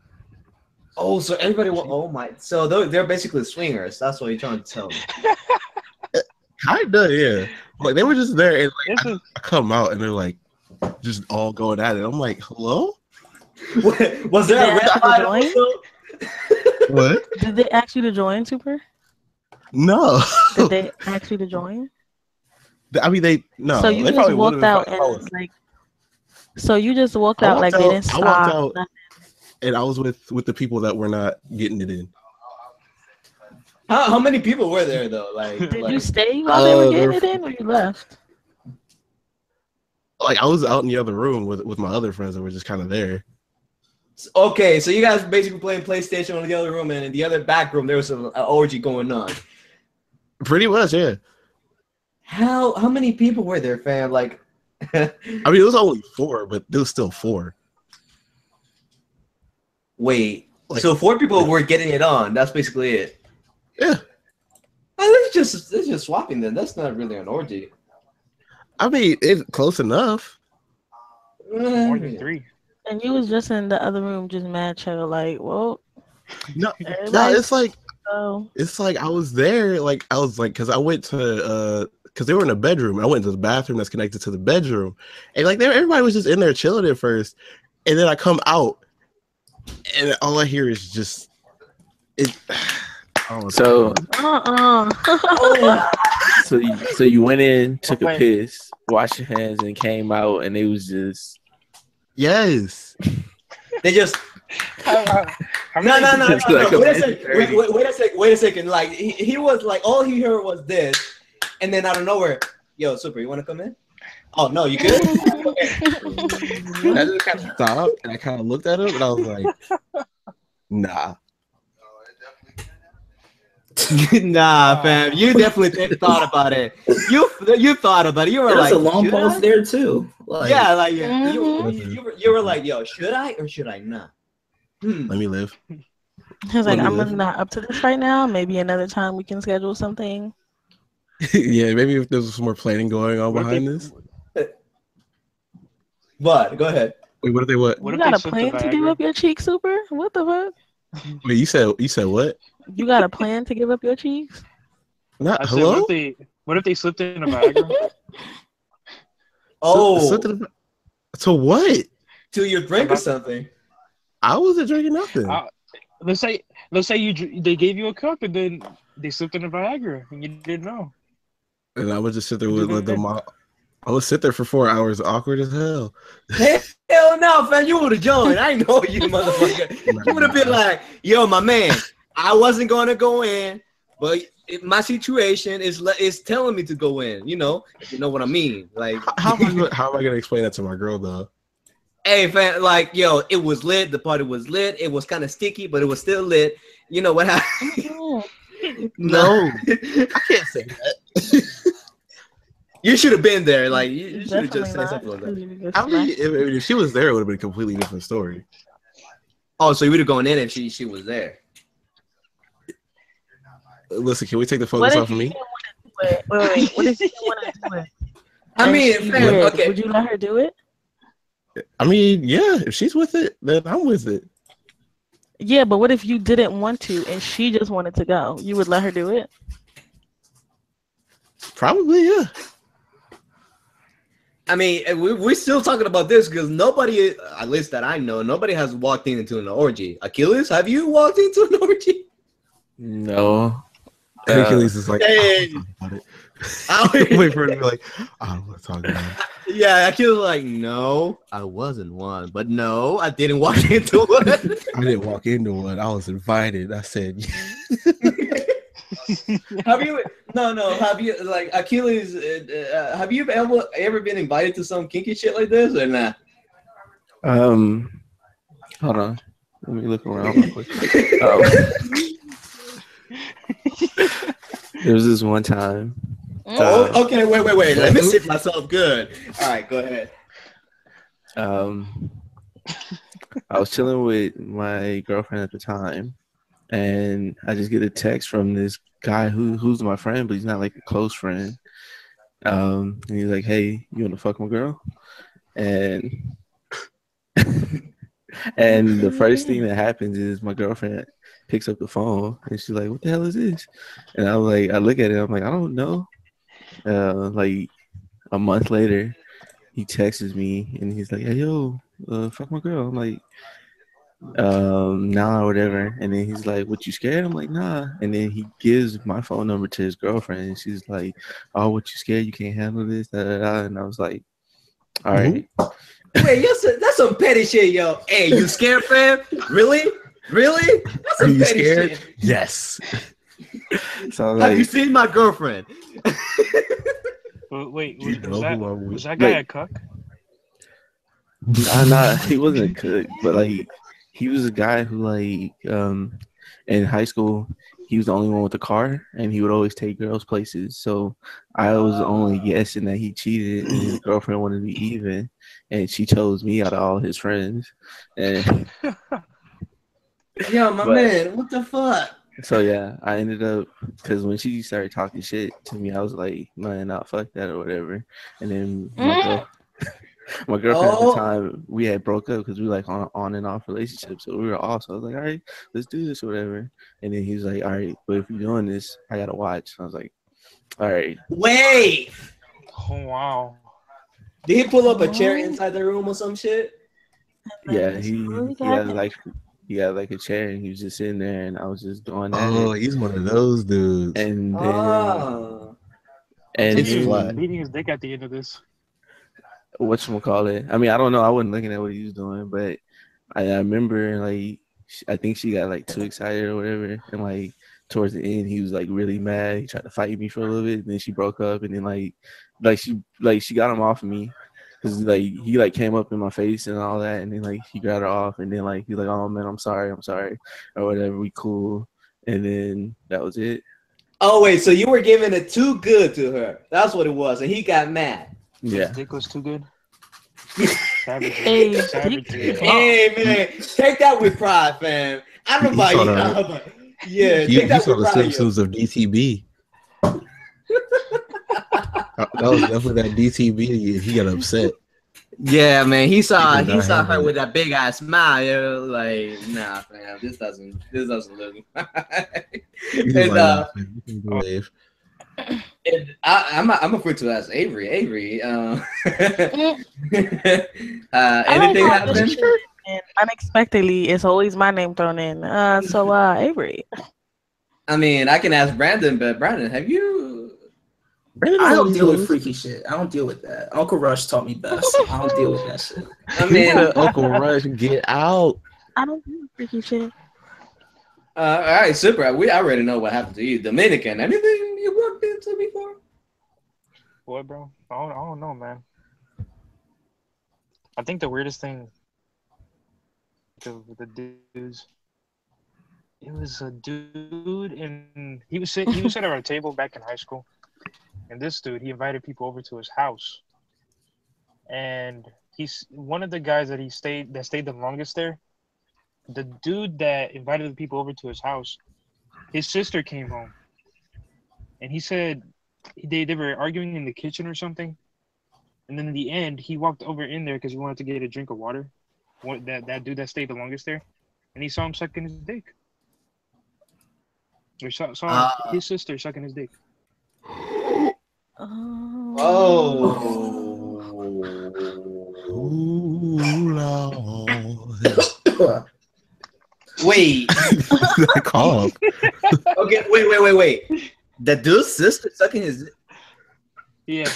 [SPEAKER 1] oh, so everybody. wa- Oh my! So they're, they're basically swingers. That's what you're trying to tell me.
[SPEAKER 3] Kinda, yeah. Like they were just there, and like
[SPEAKER 6] This
[SPEAKER 3] I,
[SPEAKER 6] is
[SPEAKER 3] I come out, and they're like just all going at it. I'm like, hello?
[SPEAKER 1] Was there a
[SPEAKER 4] They
[SPEAKER 1] red
[SPEAKER 4] actually
[SPEAKER 1] light
[SPEAKER 4] joined?
[SPEAKER 1] also?
[SPEAKER 3] What?
[SPEAKER 4] Did they ask you to join, Super?
[SPEAKER 3] No.
[SPEAKER 4] Did they ask you to join?
[SPEAKER 3] I mean, they no.
[SPEAKER 4] so you
[SPEAKER 3] they
[SPEAKER 4] just
[SPEAKER 3] probably
[SPEAKER 4] walked
[SPEAKER 3] would've if I-
[SPEAKER 4] out
[SPEAKER 3] if I was-
[SPEAKER 4] and like. So you just walked
[SPEAKER 3] I
[SPEAKER 4] out
[SPEAKER 3] walked
[SPEAKER 4] like they
[SPEAKER 3] out-
[SPEAKER 4] didn't
[SPEAKER 3] I walked
[SPEAKER 4] stop.
[SPEAKER 3] out-
[SPEAKER 4] nothing.
[SPEAKER 3] and I was with with the people that were not getting it in.
[SPEAKER 1] How, how many people were there though? Like,
[SPEAKER 4] Did
[SPEAKER 1] like
[SPEAKER 4] you stay while they
[SPEAKER 3] Uh,
[SPEAKER 4] were
[SPEAKER 3] there
[SPEAKER 4] getting
[SPEAKER 3] were-
[SPEAKER 4] it in, or you left?
[SPEAKER 3] Like I was out in the other room with with my other friends that were just kind of there.
[SPEAKER 1] okay, so you guys basically playing PlayStation in the other room, and in the other back room there was an orgy going on.
[SPEAKER 3] Pretty much, yeah.
[SPEAKER 1] How how many people were there, fam? Like,
[SPEAKER 3] I mean, it was only four, but there was still four.
[SPEAKER 1] wait,
[SPEAKER 3] Like-
[SPEAKER 1] so four people were getting it on. That's basically it.
[SPEAKER 3] Yeah.
[SPEAKER 1] Oh, that's just that's just swapping then. That's not really an orgy.
[SPEAKER 3] I mean, it's close enough.
[SPEAKER 6] more than three.
[SPEAKER 4] And you was just in the other room, just mad chill, like, well,
[SPEAKER 3] No, no,
[SPEAKER 4] everybody's-
[SPEAKER 3] it's like
[SPEAKER 4] So
[SPEAKER 3] It's like I was there, like I was like, because I went to, uh, because they were in a bedroom. I went to the bathroom that's connected to the bedroom, and like there, everybody was just in there chilling at first, and then I come out, and all I hear is just it. Oh,
[SPEAKER 5] So,
[SPEAKER 4] uh-uh.
[SPEAKER 5] so you, so you went in, took a piss, washed your hands, and came out, and it was just
[SPEAKER 3] yes.
[SPEAKER 1] They just
[SPEAKER 6] How, how, how
[SPEAKER 1] no,
[SPEAKER 6] many
[SPEAKER 1] no, no, no,
[SPEAKER 5] It's
[SPEAKER 1] no.
[SPEAKER 5] like a
[SPEAKER 1] Wait a second.
[SPEAKER 5] dirty.
[SPEAKER 1] Wait, wait, wait a second. Wait a second. Like he, he was like, all he heard was this, and then out of nowhere, yo, Super, you want to come in? Oh no, you good?
[SPEAKER 3] I just kind of stopped and I kind of looked at him and I was like, nah.
[SPEAKER 1] Nah, fam. You definitely th- thought about it. You you thought about it. You were
[SPEAKER 2] There's
[SPEAKER 1] like,
[SPEAKER 2] a long
[SPEAKER 1] should
[SPEAKER 2] pause
[SPEAKER 1] I?
[SPEAKER 2] there too. Like,
[SPEAKER 1] Yeah, like yeah. You,
[SPEAKER 4] Mhm.
[SPEAKER 1] you, you, were, you were like, yo, should I or should I not? Hmm.
[SPEAKER 3] Let me live.
[SPEAKER 4] He's like,
[SPEAKER 3] Let me
[SPEAKER 4] I'm
[SPEAKER 3] live.
[SPEAKER 4] not up to this right now. Maybe another time we can schedule something.
[SPEAKER 3] Yeah, maybe if there's some more planning going on
[SPEAKER 6] What if
[SPEAKER 3] behind
[SPEAKER 6] they-
[SPEAKER 3] this.
[SPEAKER 1] What? Go ahead.
[SPEAKER 3] Wait, what if they what?
[SPEAKER 6] What
[SPEAKER 4] You
[SPEAKER 6] if they
[SPEAKER 4] got a
[SPEAKER 6] slipped the
[SPEAKER 4] plan to give
[SPEAKER 6] Viagra?
[SPEAKER 4] up your cheeks, Super? What the fuck?
[SPEAKER 3] Wait, you said you said what?
[SPEAKER 4] You got a plan to give up your cheeks?
[SPEAKER 3] Not
[SPEAKER 6] I said, what
[SPEAKER 3] hello.
[SPEAKER 6] if they what if they slipped in a Viagra?
[SPEAKER 1] Oh,
[SPEAKER 3] So- so to, the- to what?
[SPEAKER 1] to your drink or something.
[SPEAKER 3] I wasn't drinking nothing.
[SPEAKER 6] Uh, let's say let's say you dr- they gave you a cup and then they slipped in a Viagra and you didn't know.
[SPEAKER 3] And I would just sit there with like, the mo- I would sit there for four hours, awkward as hell.
[SPEAKER 1] Hell no, fam. You would have joined. I know you, motherfucker. You would have been like, yo, my man, I wasn't going to go in, but it, my situation is le- is telling me to go in. You know, if you know what I mean. Like,
[SPEAKER 3] How am I gonna, how am I gonna explain that to my girl though?
[SPEAKER 1] hey, fam, like, yo, it was lit. The party was lit. It was kind of sticky, but it was still lit. You know what happened?
[SPEAKER 3] No, I can't say that.
[SPEAKER 1] You should have been there. Like, you, you should have
[SPEAKER 4] Definitely
[SPEAKER 1] just said
[SPEAKER 4] not.
[SPEAKER 1] something like that.
[SPEAKER 4] 'Cause you could get
[SPEAKER 3] I mean,
[SPEAKER 4] smacked.
[SPEAKER 3] if, I mean, if she was there, it would have been a completely different story.
[SPEAKER 1] Oh, so you would have gone in if she she was there.
[SPEAKER 3] Listen, can we take the
[SPEAKER 4] What
[SPEAKER 3] focus
[SPEAKER 4] if
[SPEAKER 3] off of
[SPEAKER 4] you
[SPEAKER 3] me?
[SPEAKER 4] didn't want to do it? Wait, wait, wait. What if you didn't want to do it?
[SPEAKER 1] I
[SPEAKER 4] And
[SPEAKER 1] mean,
[SPEAKER 4] she
[SPEAKER 1] fam,
[SPEAKER 4] did?
[SPEAKER 1] okay.
[SPEAKER 4] Would you let her do it?
[SPEAKER 3] I mean, yeah, if she's with it, then I'm with it.
[SPEAKER 4] Yeah, but what if you didn't want to and she just wanted to go? You would let her do it?
[SPEAKER 3] Probably, yeah.
[SPEAKER 1] I mean, we, we're still talking about this because nobody, at least that I know, nobody has walked into an orgy. Achilles, have you walked into an orgy?
[SPEAKER 5] no.
[SPEAKER 3] And
[SPEAKER 5] Uh,
[SPEAKER 3] Achilles is like,
[SPEAKER 1] Hey.
[SPEAKER 3] I don't wanna talk about it.
[SPEAKER 1] I
[SPEAKER 3] Wait for her to be like, I don't want to talk about it.
[SPEAKER 1] yeah, Achilles was like, no, I wasn't one, but no, I didn't walk into one.
[SPEAKER 3] I didn't walk into one. I was invited. I said,
[SPEAKER 1] Have you? No, no. Have you like Achilles? Uh, uh, have you ever ever been invited to some kinky shit like this or not?
[SPEAKER 5] Um, hold on. Let me look around real quick. Um, there was this one time.
[SPEAKER 1] Oh, okay. Wait, wait, wait. Let me sit myself good. All right, go ahead.
[SPEAKER 5] Um, I was chilling with my girlfriend at the time, and I just get a text from this guy who who's my friend, but he's not like a close friend. Um, and he's like, "Hey, you want to fuck my girl?" And and the first thing that happens is my girlfriend picks up the phone and she's like, "What the hell is this?" And I'm like, I look at it, I'm like, I don't know. Uh, like a month later, he texts me and he's like, "Hey, yo, uh, fuck my girl." I'm like, um, nah, or whatever. And then he's like, "What, you scared?" I'm like, "Nah." And then he gives my phone number to his girlfriend and she's like, "Oh, what, you scared? You can't handle this?" Da, da, da. And I was like, "All right."
[SPEAKER 1] Wait, that's, a, that's some petty shit, yo. Hey, you scared, fam? Really? Really? That's
[SPEAKER 3] Are
[SPEAKER 1] some
[SPEAKER 3] you
[SPEAKER 1] petty
[SPEAKER 3] scared?
[SPEAKER 1] shit.
[SPEAKER 3] Yes.
[SPEAKER 5] So I was
[SPEAKER 1] Have you
[SPEAKER 5] like,
[SPEAKER 1] seen my girlfriend?
[SPEAKER 6] Wait, wait
[SPEAKER 3] Do you
[SPEAKER 6] was,
[SPEAKER 3] know
[SPEAKER 6] that,
[SPEAKER 3] who I'm with?
[SPEAKER 6] was that guy
[SPEAKER 5] Wait.
[SPEAKER 6] a cuck?
[SPEAKER 5] nah, nah, he wasn't a cook, but like he was a guy who like um in high school he was the only one with a car and he would always take girls places. So I was only guessing that he cheated and his girlfriend wanted to be even and she chose me out of all his friends. And
[SPEAKER 1] Yo, my
[SPEAKER 5] But-
[SPEAKER 1] man, what the fuck?
[SPEAKER 5] so yeah, I ended up because when she started talking shit to me, I was like, man, nah, fuck that or whatever. And then my
[SPEAKER 4] Mm.
[SPEAKER 5] girl My girlfriend
[SPEAKER 2] Oh.
[SPEAKER 5] at the time, we had broke up because we like on on and off relationships. So we were off. So I was like, all right, let's do this or whatever. And then he was like, all right, but if you're doing this, I gotta watch. I was like, all right.
[SPEAKER 1] Wait,
[SPEAKER 6] Oh wow.
[SPEAKER 1] did he pull up a chair inside the room or some shit?
[SPEAKER 5] Yeah,
[SPEAKER 4] That's
[SPEAKER 5] he
[SPEAKER 4] really
[SPEAKER 5] he had
[SPEAKER 4] happened.
[SPEAKER 5] like he had like a chair and he was just sitting there and I was just doing that.
[SPEAKER 3] Oh, he's one of those dudes.
[SPEAKER 5] And then
[SPEAKER 1] Oh.
[SPEAKER 5] and
[SPEAKER 3] It's
[SPEAKER 6] He was
[SPEAKER 3] flat.
[SPEAKER 6] beating his dick at the end of this.
[SPEAKER 5] whatchamacallit. I mean, I don't know. I wasn't looking at what he was doing, but I, I remember like sh- I think she got like too excited or whatever, and like towards the end he was like really mad. He tried to fight me for a little bit, and then she broke up, and then like like she like she got him off of me because like he like came up in my face and all that, and then like he got her off, and then like he's like, oh man, I'm sorry, I'm sorry, or whatever. We cool, and then that was it.
[SPEAKER 1] Oh wait, so you were giving it too good to her. That's what it was, and he got mad.
[SPEAKER 5] Yeah.
[SPEAKER 6] His dick was too good. Savage.
[SPEAKER 4] Hey,
[SPEAKER 6] Savage.
[SPEAKER 4] dick.
[SPEAKER 1] Hey man, take that with pride, fam. I don't know
[SPEAKER 3] He
[SPEAKER 1] about
[SPEAKER 3] saw
[SPEAKER 1] you.
[SPEAKER 3] that.
[SPEAKER 1] I don't know about- Yeah,
[SPEAKER 3] You,
[SPEAKER 1] take
[SPEAKER 3] you
[SPEAKER 1] that
[SPEAKER 3] saw
[SPEAKER 1] with
[SPEAKER 3] the
[SPEAKER 1] pride. yo.
[SPEAKER 3] Simpsons of D T B. That that was definitely that D T B. He got upset.
[SPEAKER 1] Yeah, man. He saw
[SPEAKER 3] He did
[SPEAKER 1] he
[SPEAKER 3] not
[SPEAKER 1] saw
[SPEAKER 3] have
[SPEAKER 1] her
[SPEAKER 3] it.
[SPEAKER 1] with that big ass smile. Yo, like, nah, fam. This doesn't this doesn't look.
[SPEAKER 3] He was
[SPEAKER 1] and
[SPEAKER 3] like,
[SPEAKER 1] uh,
[SPEAKER 3] nah, man, you can go wave.
[SPEAKER 1] and I, I'm I'm a quick to ask Avery. Avery, uh, uh,
[SPEAKER 4] I like
[SPEAKER 1] anything
[SPEAKER 4] how this
[SPEAKER 1] happened?
[SPEAKER 4] shit, and unexpectedly, it's always my name thrown in. Uh, so uh, Avery.
[SPEAKER 1] I mean, I can ask Brandon, but Brandon, have you?
[SPEAKER 2] I don't deal with freaky shit. I don't deal with that. Uncle Rush taught me best. I don't deal with that shit.
[SPEAKER 1] I
[SPEAKER 3] He
[SPEAKER 1] mean,
[SPEAKER 3] said, Uncle Rush, get out.
[SPEAKER 4] I don't do freaky shit.
[SPEAKER 1] uh, all right, super. We already know what happened to you, Dominican. Anything you worked into before?
[SPEAKER 6] What, bro? I don't, I don't know, man. I think the weirdest thing the, with the dudes, it was a dude, and he was sit, he was sitting at our table back in high school, and this dude, he invited people over to his house, and he's one of the guys that he stayed that stayed the longest there. The dude that invited the people over to his house, his sister came home, and he said they they were arguing in the kitchen or something. And then in the end, he walked over in there because he wanted to get a drink of water. What that, that dude that stayed the longest there, and he saw him sucking his dick. Or saw, saw
[SPEAKER 1] Uh.
[SPEAKER 6] his sister sucking his dick.
[SPEAKER 1] Oh.
[SPEAKER 3] Ooh, Lord.
[SPEAKER 1] Wait.
[SPEAKER 3] That cough.
[SPEAKER 1] Okay. Wait. Wait. Wait. Wait. The dude's sister sucking his
[SPEAKER 6] Yeah,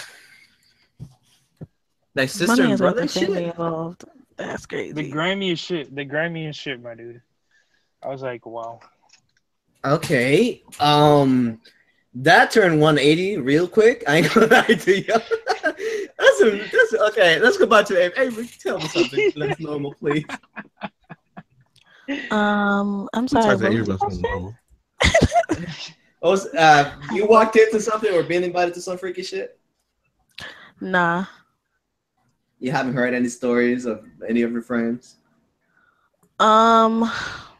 [SPEAKER 1] like sister
[SPEAKER 4] Money
[SPEAKER 1] and
[SPEAKER 4] has got
[SPEAKER 1] brother
[SPEAKER 4] the family
[SPEAKER 1] shit.
[SPEAKER 4] involved. That's
[SPEAKER 6] the
[SPEAKER 4] crazy.
[SPEAKER 6] grimiest shit. The grimiest shit, my dude. I was like, wow.
[SPEAKER 1] Okay. Um, that turned one eighty real quick. I ain't gonna lie to you. that's a, that's a, okay. Let's go back to Avery. Avery, tell me something less normal, please.
[SPEAKER 4] Um, I'm
[SPEAKER 3] Who
[SPEAKER 4] sorry.
[SPEAKER 3] talks to
[SPEAKER 4] what was
[SPEAKER 3] Avery
[SPEAKER 4] the
[SPEAKER 3] about something
[SPEAKER 4] question?
[SPEAKER 3] normal?
[SPEAKER 1] Oh, uh, you walked into something or been invited to some freaky shit?
[SPEAKER 4] Nah.
[SPEAKER 1] You haven't heard any stories of any of your friends?
[SPEAKER 4] Um.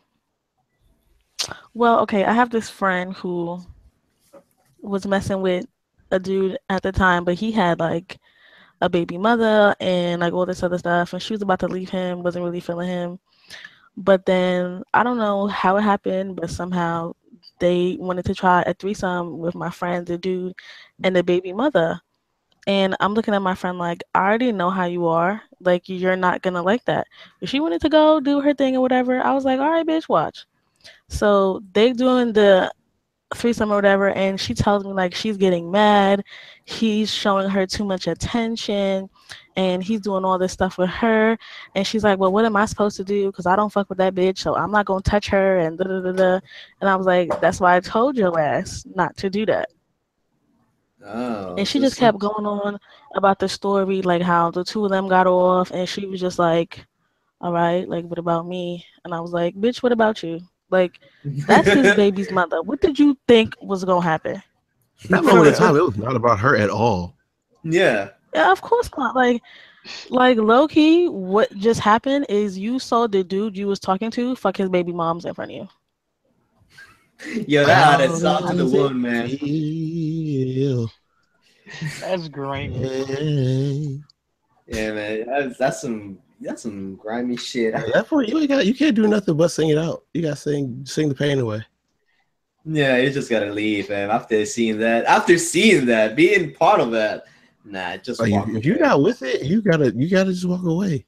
[SPEAKER 4] Well, okay. I have this friend who was messing with a dude at the time, but he had like a baby mother and like all this other stuff, and she was about to leave him. Wasn't really feeling him, but then I don't know how it happened, but somehow they wanted to try a threesome with my friend, the dude, and the baby mother. And I'm looking at my friend like, I already know how you are. Like, you're not gonna like that. If she wanted to go do her thing or whatever, I was like, all right, bitch, watch. So they doing the threesome or whatever, and she tells me like she's getting mad. He's showing her too much attention, and he's doing all this stuff with her. And she's like, well, what am I supposed to do? Because I don't fuck with that bitch, so I'm not gonna touch her. And da da da da. And I was like, that's why I told your ass not to do that.
[SPEAKER 1] Oh,
[SPEAKER 4] And she
[SPEAKER 1] so
[SPEAKER 4] just kept
[SPEAKER 1] some-
[SPEAKER 4] going on about the story, like how the two of them got off, and she was just like, all right, like, what about me? And I was like, bitch, what about you? Like, that's his baby's mother. What did you think was gonna happen?
[SPEAKER 3] That moment in time, it was not about her at all.
[SPEAKER 1] Yeah.
[SPEAKER 4] Yeah, of course not. Like, like low key, what just happened is you saw the dude you was talking to fuck his baby moms in front of you.
[SPEAKER 1] Yo, that
[SPEAKER 3] How
[SPEAKER 1] added salt to the
[SPEAKER 3] does it
[SPEAKER 1] wound, man.
[SPEAKER 3] feel?
[SPEAKER 6] That's grimy.
[SPEAKER 3] Hey.
[SPEAKER 1] Yeah, man, that's, that's some that's some grimy shit.
[SPEAKER 3] At that point, you ain't got you can't do nothing but sing it out. You got to sing sing the pain away.
[SPEAKER 1] Yeah, you just gotta leave, man. After seeing that, after seeing that, being part of that, nah, just
[SPEAKER 3] Like,
[SPEAKER 1] walk
[SPEAKER 3] if, if you're
[SPEAKER 1] away.
[SPEAKER 3] not with it, you gotta you gotta just walk away.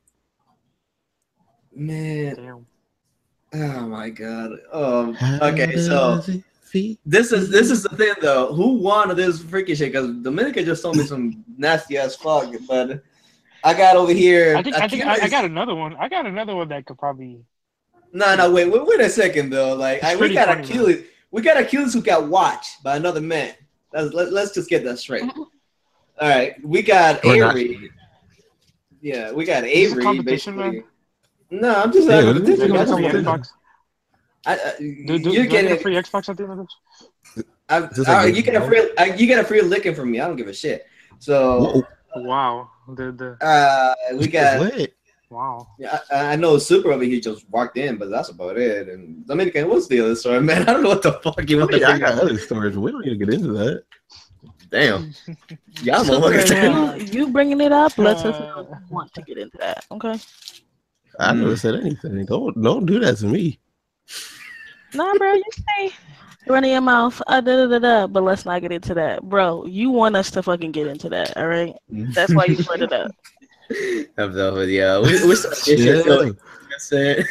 [SPEAKER 1] Man.
[SPEAKER 6] Damn.
[SPEAKER 1] Oh my god. Um.
[SPEAKER 3] How
[SPEAKER 1] Okay, so
[SPEAKER 3] does it feel?
[SPEAKER 1] this is this is the thing though. Who won this freaky shit? Because Dominica just told me some nasty ass fuck, but I got over here.
[SPEAKER 6] I think I think I, I
[SPEAKER 1] Achilles-
[SPEAKER 6] got another one. I got another one that could probably.
[SPEAKER 1] No, no, wait, wait, wait a second though. Like,
[SPEAKER 6] It's
[SPEAKER 1] I, we
[SPEAKER 6] pretty
[SPEAKER 1] got
[SPEAKER 6] funny,
[SPEAKER 1] Achilles. We got Achilles who got watched by another man. Let's let, let's just get that straight. All right, we got
[SPEAKER 3] Or not.
[SPEAKER 1] Avery. Yeah, we got
[SPEAKER 6] Is this a
[SPEAKER 1] Avery.
[SPEAKER 6] competition,
[SPEAKER 1] Basically. No, I'm just
[SPEAKER 3] Yeah,
[SPEAKER 1] having a
[SPEAKER 3] this is
[SPEAKER 6] Do I
[SPEAKER 1] competition.
[SPEAKER 6] get
[SPEAKER 3] a
[SPEAKER 6] a free
[SPEAKER 3] competition.
[SPEAKER 6] Xbox?
[SPEAKER 1] I, I,
[SPEAKER 6] Do, do,
[SPEAKER 1] you're
[SPEAKER 6] do I get a
[SPEAKER 1] getting.
[SPEAKER 6] free Xbox at the end of this?
[SPEAKER 1] I,
[SPEAKER 3] This is
[SPEAKER 1] all
[SPEAKER 3] like
[SPEAKER 1] right, you get a free. uh, You get a free licking from me. I don't give a shit. So
[SPEAKER 3] Whoa,
[SPEAKER 6] Wow. The the
[SPEAKER 1] uh, we got.
[SPEAKER 3] lit.
[SPEAKER 6] wow.
[SPEAKER 1] Yeah, I, I know Super over here just walked in, but that's about it. And Dominican, what's the other story, man? I don't know what the fuck you want to
[SPEAKER 3] Yeah, I
[SPEAKER 1] bring
[SPEAKER 3] got
[SPEAKER 1] up.
[SPEAKER 3] other stories, but we don't need to get into that.
[SPEAKER 1] Damn. Y'all
[SPEAKER 4] So,
[SPEAKER 1] motherfuckers.
[SPEAKER 4] you, you bringing it up lets us
[SPEAKER 6] Uh,
[SPEAKER 4] know if you want to get into that. Okay.
[SPEAKER 3] I
[SPEAKER 1] Mm.
[SPEAKER 3] never said anything. Don't don't do that to me.
[SPEAKER 4] Nah, bro, you say running your mouth, uh, da, da, da, da, but let's not get into that. Bro, you want us to fucking get into that, all right? That's why you brought it up.
[SPEAKER 1] I'm done with you. We, we're starting this shit
[SPEAKER 3] Yeah.
[SPEAKER 1] early. That's it.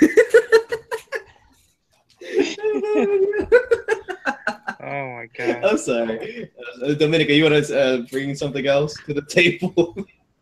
[SPEAKER 6] Oh my god.
[SPEAKER 1] I'm sorry. Uh, Dominica, you want to uh, bring something else to the table?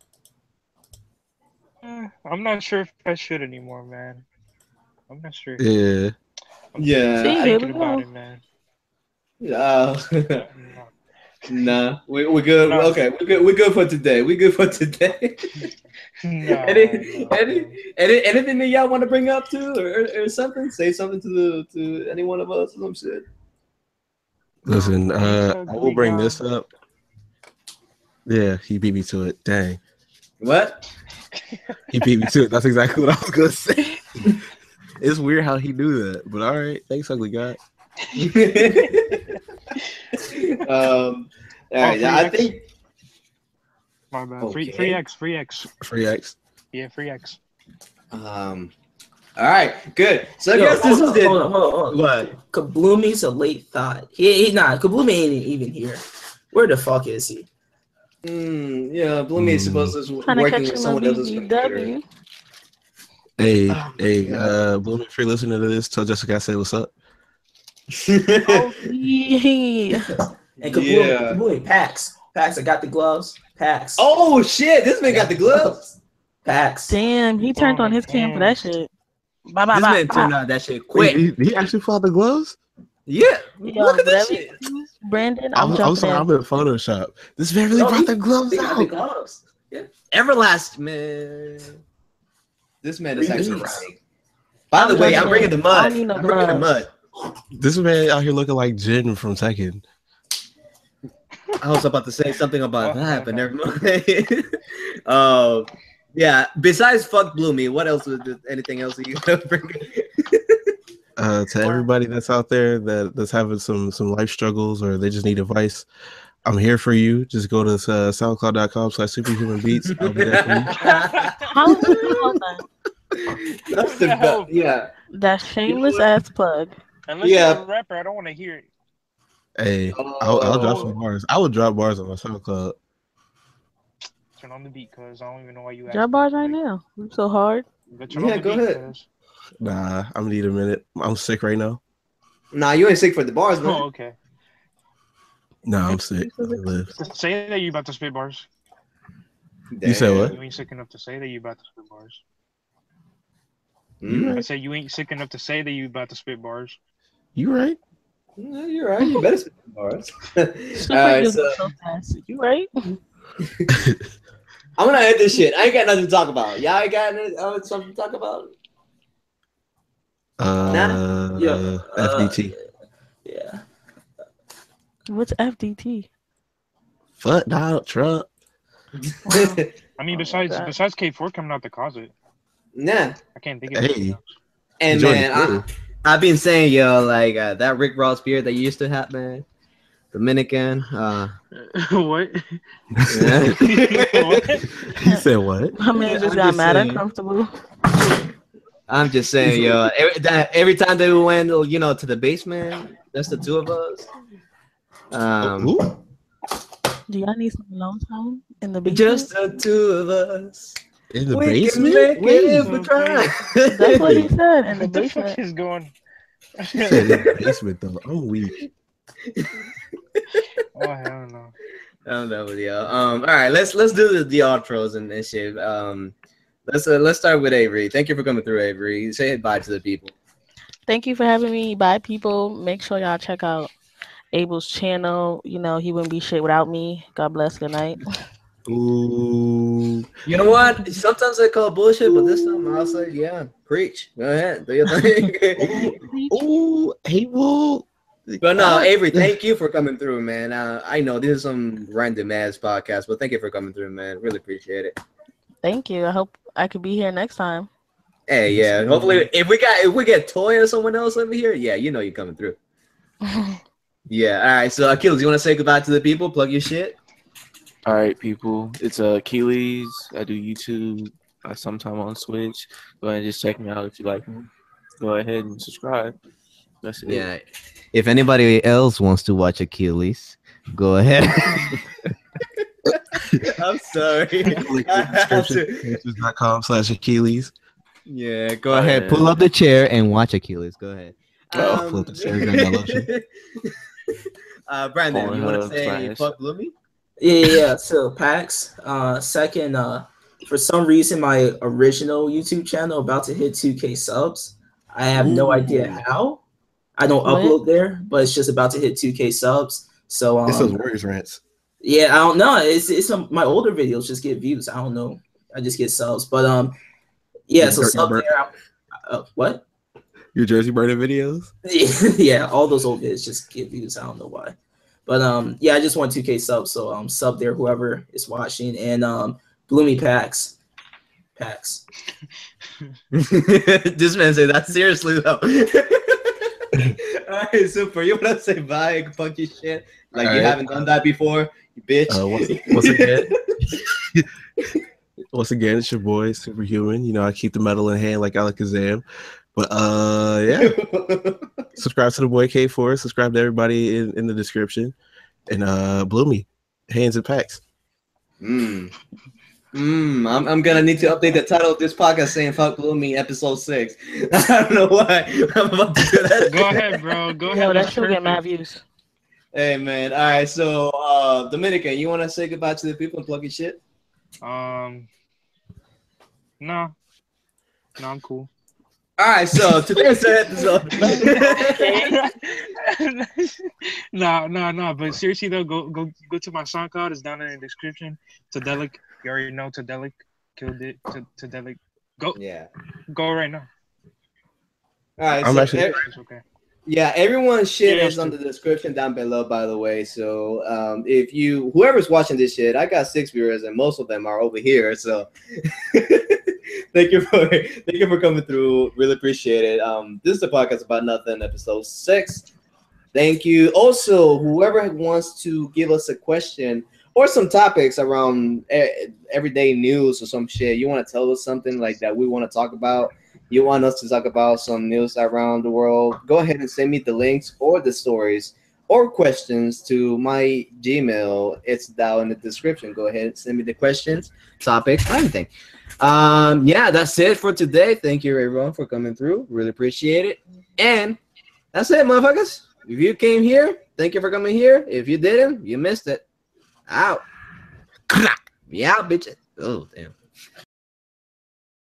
[SPEAKER 6] Eh, I'm not sure if I should anymore, man. I'm not sure.
[SPEAKER 3] Yeah.
[SPEAKER 6] I'm
[SPEAKER 1] Yeah.
[SPEAKER 4] See,
[SPEAKER 1] I-
[SPEAKER 4] here
[SPEAKER 6] thinking
[SPEAKER 4] we
[SPEAKER 6] about
[SPEAKER 4] go.
[SPEAKER 6] it, man.
[SPEAKER 1] Uh,
[SPEAKER 6] No.
[SPEAKER 1] nah, we, we're good.
[SPEAKER 6] No.
[SPEAKER 1] Okay, we're good. We're good for today. We're good for today.
[SPEAKER 6] No,
[SPEAKER 1] any,
[SPEAKER 6] no,
[SPEAKER 1] any,
[SPEAKER 6] no.
[SPEAKER 1] any, anything that y'all want to bring up to, or, or, or something? Say something to the to any one of us or some shit.
[SPEAKER 3] Listen, uh,
[SPEAKER 6] So
[SPEAKER 3] I
[SPEAKER 6] do
[SPEAKER 3] will
[SPEAKER 6] we
[SPEAKER 3] bring
[SPEAKER 6] got-
[SPEAKER 3] this up. Yeah, he beat me to it. Dang,
[SPEAKER 1] What?
[SPEAKER 3] he beat me to it. That's exactly what I was gonna say. It's weird how he knew that, but all right. Thanks, ugly guy.
[SPEAKER 1] um. All right.
[SPEAKER 6] free
[SPEAKER 1] I
[SPEAKER 6] X?
[SPEAKER 1] think.
[SPEAKER 6] My bad. Free,
[SPEAKER 1] Okay.
[SPEAKER 6] free X, free X.
[SPEAKER 3] Free X.
[SPEAKER 6] Yeah, free X.
[SPEAKER 1] Um. All right. Good. So I
[SPEAKER 2] Yo,
[SPEAKER 1] guess this
[SPEAKER 2] hold
[SPEAKER 1] is
[SPEAKER 2] on, hold on,
[SPEAKER 1] it.
[SPEAKER 2] hold on, hold on.
[SPEAKER 1] What?
[SPEAKER 2] Kablumi's a late thought. He, he nah, Kablumi ain't even here. Where the fuck is he?
[SPEAKER 1] Mm, yeah, Bloomy is
[SPEAKER 3] Mm.
[SPEAKER 1] supposed to be
[SPEAKER 4] Trying to
[SPEAKER 1] working
[SPEAKER 4] catch
[SPEAKER 1] with
[SPEAKER 4] him
[SPEAKER 1] someone
[SPEAKER 4] on
[SPEAKER 1] else's computer.
[SPEAKER 4] B B W.
[SPEAKER 3] Hey,
[SPEAKER 1] Oh my
[SPEAKER 3] hey,
[SPEAKER 1] God.
[SPEAKER 3] uh, Blooming, if you're listening to this, tell Jessica I said what's up.
[SPEAKER 4] Oh, yeah.
[SPEAKER 2] And Kablumi,
[SPEAKER 1] Yeah.
[SPEAKER 2] Kablumi, Pax. Pax, I got the gloves. Pax.
[SPEAKER 1] Oh shit! This man got the gloves.
[SPEAKER 2] Pax.
[SPEAKER 4] Damn, he turned on his cam for that shit. Bye, bye,
[SPEAKER 1] This
[SPEAKER 4] bye,
[SPEAKER 1] man
[SPEAKER 4] bye.
[SPEAKER 1] turned out that shit
[SPEAKER 3] Wait,
[SPEAKER 1] quick.
[SPEAKER 3] he, he actually fought the gloves?
[SPEAKER 1] Yeah.
[SPEAKER 4] Yo,
[SPEAKER 1] Look at this
[SPEAKER 4] whatever
[SPEAKER 1] shit.
[SPEAKER 4] you use, Brandon, I'm,
[SPEAKER 3] I'm, I'm
[SPEAKER 4] jumping
[SPEAKER 3] sorry,
[SPEAKER 4] in.
[SPEAKER 3] I'm in Photoshop. This man really
[SPEAKER 2] No,
[SPEAKER 3] brought
[SPEAKER 2] he-
[SPEAKER 3] the gloves
[SPEAKER 2] They got the
[SPEAKER 3] out.
[SPEAKER 2] gloves.
[SPEAKER 1] Everlast, man. This man is actually
[SPEAKER 2] Remix.
[SPEAKER 1] right. By the
[SPEAKER 4] I'm
[SPEAKER 1] way,
[SPEAKER 4] jumping
[SPEAKER 1] I'm bringing the
[SPEAKER 4] in. I
[SPEAKER 1] mud.
[SPEAKER 4] don't need no
[SPEAKER 1] I'm bringing the
[SPEAKER 4] gloves.
[SPEAKER 1] mud.
[SPEAKER 3] This man out here looking like Jin from Tekken.
[SPEAKER 1] I was about to say something about that, but never mind. uh, yeah. Besides fuck Bloomy, what else was there, anything else that you gonna bring?
[SPEAKER 3] Uh, to everybody that's out there that, that's having some some life struggles or they just need advice, I'm here for you. Just go to uh, soundcloud.com slash superhuman beats. I'll be there for you.
[SPEAKER 4] How is it called then?
[SPEAKER 1] That's the
[SPEAKER 6] Hell.
[SPEAKER 1] best. Yeah.
[SPEAKER 4] That shameless ass plug.
[SPEAKER 6] Unless
[SPEAKER 1] Yeah.
[SPEAKER 6] you're a rapper, I don't want to hear it.
[SPEAKER 3] Hey, I'll, I'll drop some
[SPEAKER 1] Oh.
[SPEAKER 3] bars. I would drop bars on my SoundCloud.
[SPEAKER 6] Turn on the beat, cause I don't even know why you asked.
[SPEAKER 4] Drop
[SPEAKER 6] me.
[SPEAKER 4] bars right now. I'm so hard.
[SPEAKER 6] But turn
[SPEAKER 1] Yeah,
[SPEAKER 6] on the
[SPEAKER 1] go
[SPEAKER 6] beat,
[SPEAKER 1] ahead.
[SPEAKER 6] cuz.
[SPEAKER 3] Nah, I'm gonna need a minute. I'm sick right now.
[SPEAKER 1] Nah, you ain't sick for the bars, man.
[SPEAKER 6] Oh, okay.
[SPEAKER 3] Nah, I'm sick. I live.
[SPEAKER 6] Just say that you about to spit bars.
[SPEAKER 3] You said what?
[SPEAKER 6] You ain't sick enough to say that you about to spit bars.
[SPEAKER 1] Mm,
[SPEAKER 6] I said you ain't sick enough to say that you about to spit bars.
[SPEAKER 3] You right?
[SPEAKER 1] yeah, you're right. You better spit the bars.
[SPEAKER 4] Super
[SPEAKER 1] All right,
[SPEAKER 4] good
[SPEAKER 1] so
[SPEAKER 4] so fast. You right?
[SPEAKER 1] I'm gonna end this shit. I ain't got nothing to talk about. Y'all ain't got any- uh, something to talk about?
[SPEAKER 3] Uh,
[SPEAKER 2] Yeah.
[SPEAKER 3] F D T.
[SPEAKER 2] Yeah.
[SPEAKER 4] What's F D T?
[SPEAKER 3] Fuck Donald Trump.
[SPEAKER 6] I mean,
[SPEAKER 4] Oh,
[SPEAKER 6] besides
[SPEAKER 4] God.
[SPEAKER 6] besides K four coming out the closet,
[SPEAKER 1] Nah.
[SPEAKER 6] I can't think of
[SPEAKER 3] Hey.
[SPEAKER 6] anything else.
[SPEAKER 1] And
[SPEAKER 3] Enjoy
[SPEAKER 1] man,
[SPEAKER 3] the
[SPEAKER 1] I, I've been saying, yo, like uh, that Rick Ross beard that you used to have, man. Dominican. Uh,
[SPEAKER 8] What?
[SPEAKER 1] yeah.
[SPEAKER 8] What?
[SPEAKER 3] He said what?
[SPEAKER 4] I mean, it just
[SPEAKER 1] I'm
[SPEAKER 4] got
[SPEAKER 1] just
[SPEAKER 4] mad
[SPEAKER 1] saying.
[SPEAKER 4] uncomfortable.
[SPEAKER 1] I'm just saying, yo. Every, that, every time they went, you know, to the basement, that's the two of us. Um,
[SPEAKER 3] Who?
[SPEAKER 4] Do y'all need some alone time in the basement?
[SPEAKER 1] just the two of us.
[SPEAKER 3] In the
[SPEAKER 1] We
[SPEAKER 3] basement?
[SPEAKER 1] can make
[SPEAKER 3] Wait.
[SPEAKER 1] it if we try.
[SPEAKER 4] That's what he said in the
[SPEAKER 6] What the fuck
[SPEAKER 4] basement.
[SPEAKER 6] is going?
[SPEAKER 3] He said in the basement though. I'm weak.
[SPEAKER 6] Oh hell no.
[SPEAKER 1] I'm done with you. Um, all right, let's let's do the, the outros and, and shit. Um, let's uh, let's start with Avery. Thank you for coming through, Avery. Say bye to the people.
[SPEAKER 4] Thank you for having me. Bye, people. Make sure y'all check out Abel's channel. You know, he wouldn't be shit without me. God bless. Good night.
[SPEAKER 3] Ooh.
[SPEAKER 1] You know what? Sometimes I call bullshit, but this time I'll say, yeah, preach. Go ahead, do your thing.
[SPEAKER 3] Ooh, Abel.
[SPEAKER 1] But no, Avery, thank you for coming through, man. Uh, I know this is some random ass podcast, but thank you for coming through, man. Really appreciate it.
[SPEAKER 4] Thank you. I hope I could be here next time.
[SPEAKER 1] Hey, yeah. Hopefully, if we got if we get Toy or someone else over here, yeah, you know you're coming through. Yeah. All right. So, Achilles, you want to say goodbye to the people? Plug your shit.
[SPEAKER 5] All right, people. It's uh, Achilles. I do YouTube. I sometime on Switch. Go ahead and just check me out if you like me. Go ahead and subscribe. That's it.
[SPEAKER 1] Yeah. If anybody else wants to watch Achilles, go ahead. I'm sorry.
[SPEAKER 3] dot com slash Achilles.
[SPEAKER 1] Yeah, go
[SPEAKER 5] Oh,
[SPEAKER 1] ahead.
[SPEAKER 5] yeah.
[SPEAKER 1] Pull up the chair and watch Achilles. Go ahead.
[SPEAKER 3] Oh,
[SPEAKER 1] Um,
[SPEAKER 3] flip the chair, grab that lotion.
[SPEAKER 1] uh, Brandon, you want to
[SPEAKER 5] Pornhub
[SPEAKER 1] say
[SPEAKER 5] slash-
[SPEAKER 1] fuck Bloomy?
[SPEAKER 2] Yeah, yeah, yeah. So PAX. Uh, second, uh, for some reason, my original YouTube channel about to hit two K subs. I have no
[SPEAKER 1] Ooh.
[SPEAKER 2] idea how. I don't
[SPEAKER 4] What?
[SPEAKER 2] upload there, but it's just about to hit two K subs. So um,
[SPEAKER 3] It's those Warriors rants.
[SPEAKER 2] yeah, I don't know. It's it's some my older videos just get views. I don't know. I just get subs, but um, yeah. So
[SPEAKER 3] Your-
[SPEAKER 2] sub
[SPEAKER 3] your-
[SPEAKER 2] there. Uh, what?
[SPEAKER 3] Your Jersey burning videos?
[SPEAKER 2] Yeah, all those old vids just get views. I don't know why, but um, yeah, I just want two K subs, so um, sub there, whoever is watching, and um, Bloomy Packs, Packs.
[SPEAKER 1] This man said that seriously though. All right, super. You want to say bye, funky shit? Like
[SPEAKER 3] All
[SPEAKER 1] you
[SPEAKER 3] right.
[SPEAKER 1] haven't done that before, you bitch.
[SPEAKER 3] Uh, once, once again, once again, it's your boy Superhuman. You know, I keep the metal in hand like Alakazam. But uh, yeah, subscribe to the boy K four. Subscribe to everybody in, in the description, and uh, Bloomy, hands and packs.
[SPEAKER 1] Mm. Mm, I'm, I'm gonna need to update the title of this podcast saying "Fuck Bloomy" episode six. I don't know why I'm about to do that.
[SPEAKER 6] Go ahead, bro. Go
[SPEAKER 4] Yo,
[SPEAKER 6] ahead.
[SPEAKER 4] that
[SPEAKER 6] That's
[SPEAKER 4] should get
[SPEAKER 6] perfect.
[SPEAKER 4] mad views.
[SPEAKER 1] Hey man, all right. So uh, Dominican, you want to say goodbye to the people and plug your shit?
[SPEAKER 6] Um, no, no, I'm cool.
[SPEAKER 1] All right. So today's episode.
[SPEAKER 6] no, no, no. But seriously though, go go go to my SoundCloud. It's down in the description. Tadelic, you already know Tadelic killed it. T- Tadelic, go
[SPEAKER 1] Yeah.
[SPEAKER 6] go right now.
[SPEAKER 1] All right.
[SPEAKER 3] I'm
[SPEAKER 1] so
[SPEAKER 3] actually-
[SPEAKER 1] ev-
[SPEAKER 6] It's okay.
[SPEAKER 1] yeah, everyone's shit
[SPEAKER 6] Yeah,
[SPEAKER 1] is on the description down below, by the way. So um, if you, whoever's watching this shit, I got six viewers and most of them are over here. So thank you for thank you for coming through. Really appreciate it. Um, this is the podcast about nothing, episode six. Thank you. Also, whoever wants to give us a question or some topics around eh, everyday news or some shit, you want to tell us something like that we want to talk about. You want us to talk about some news around the world, go ahead and send me the links or the stories or questions to my Gmail. It's down in the description. Go ahead and send me the questions, topics, anything. Um, yeah, that's it for today. Thank you, everyone, for coming through. Really appreciate it. And that's it, motherfuckers. If you came here, thank you for coming here. If you didn't, you missed it. Out. Yeah, bitch. Oh, damn.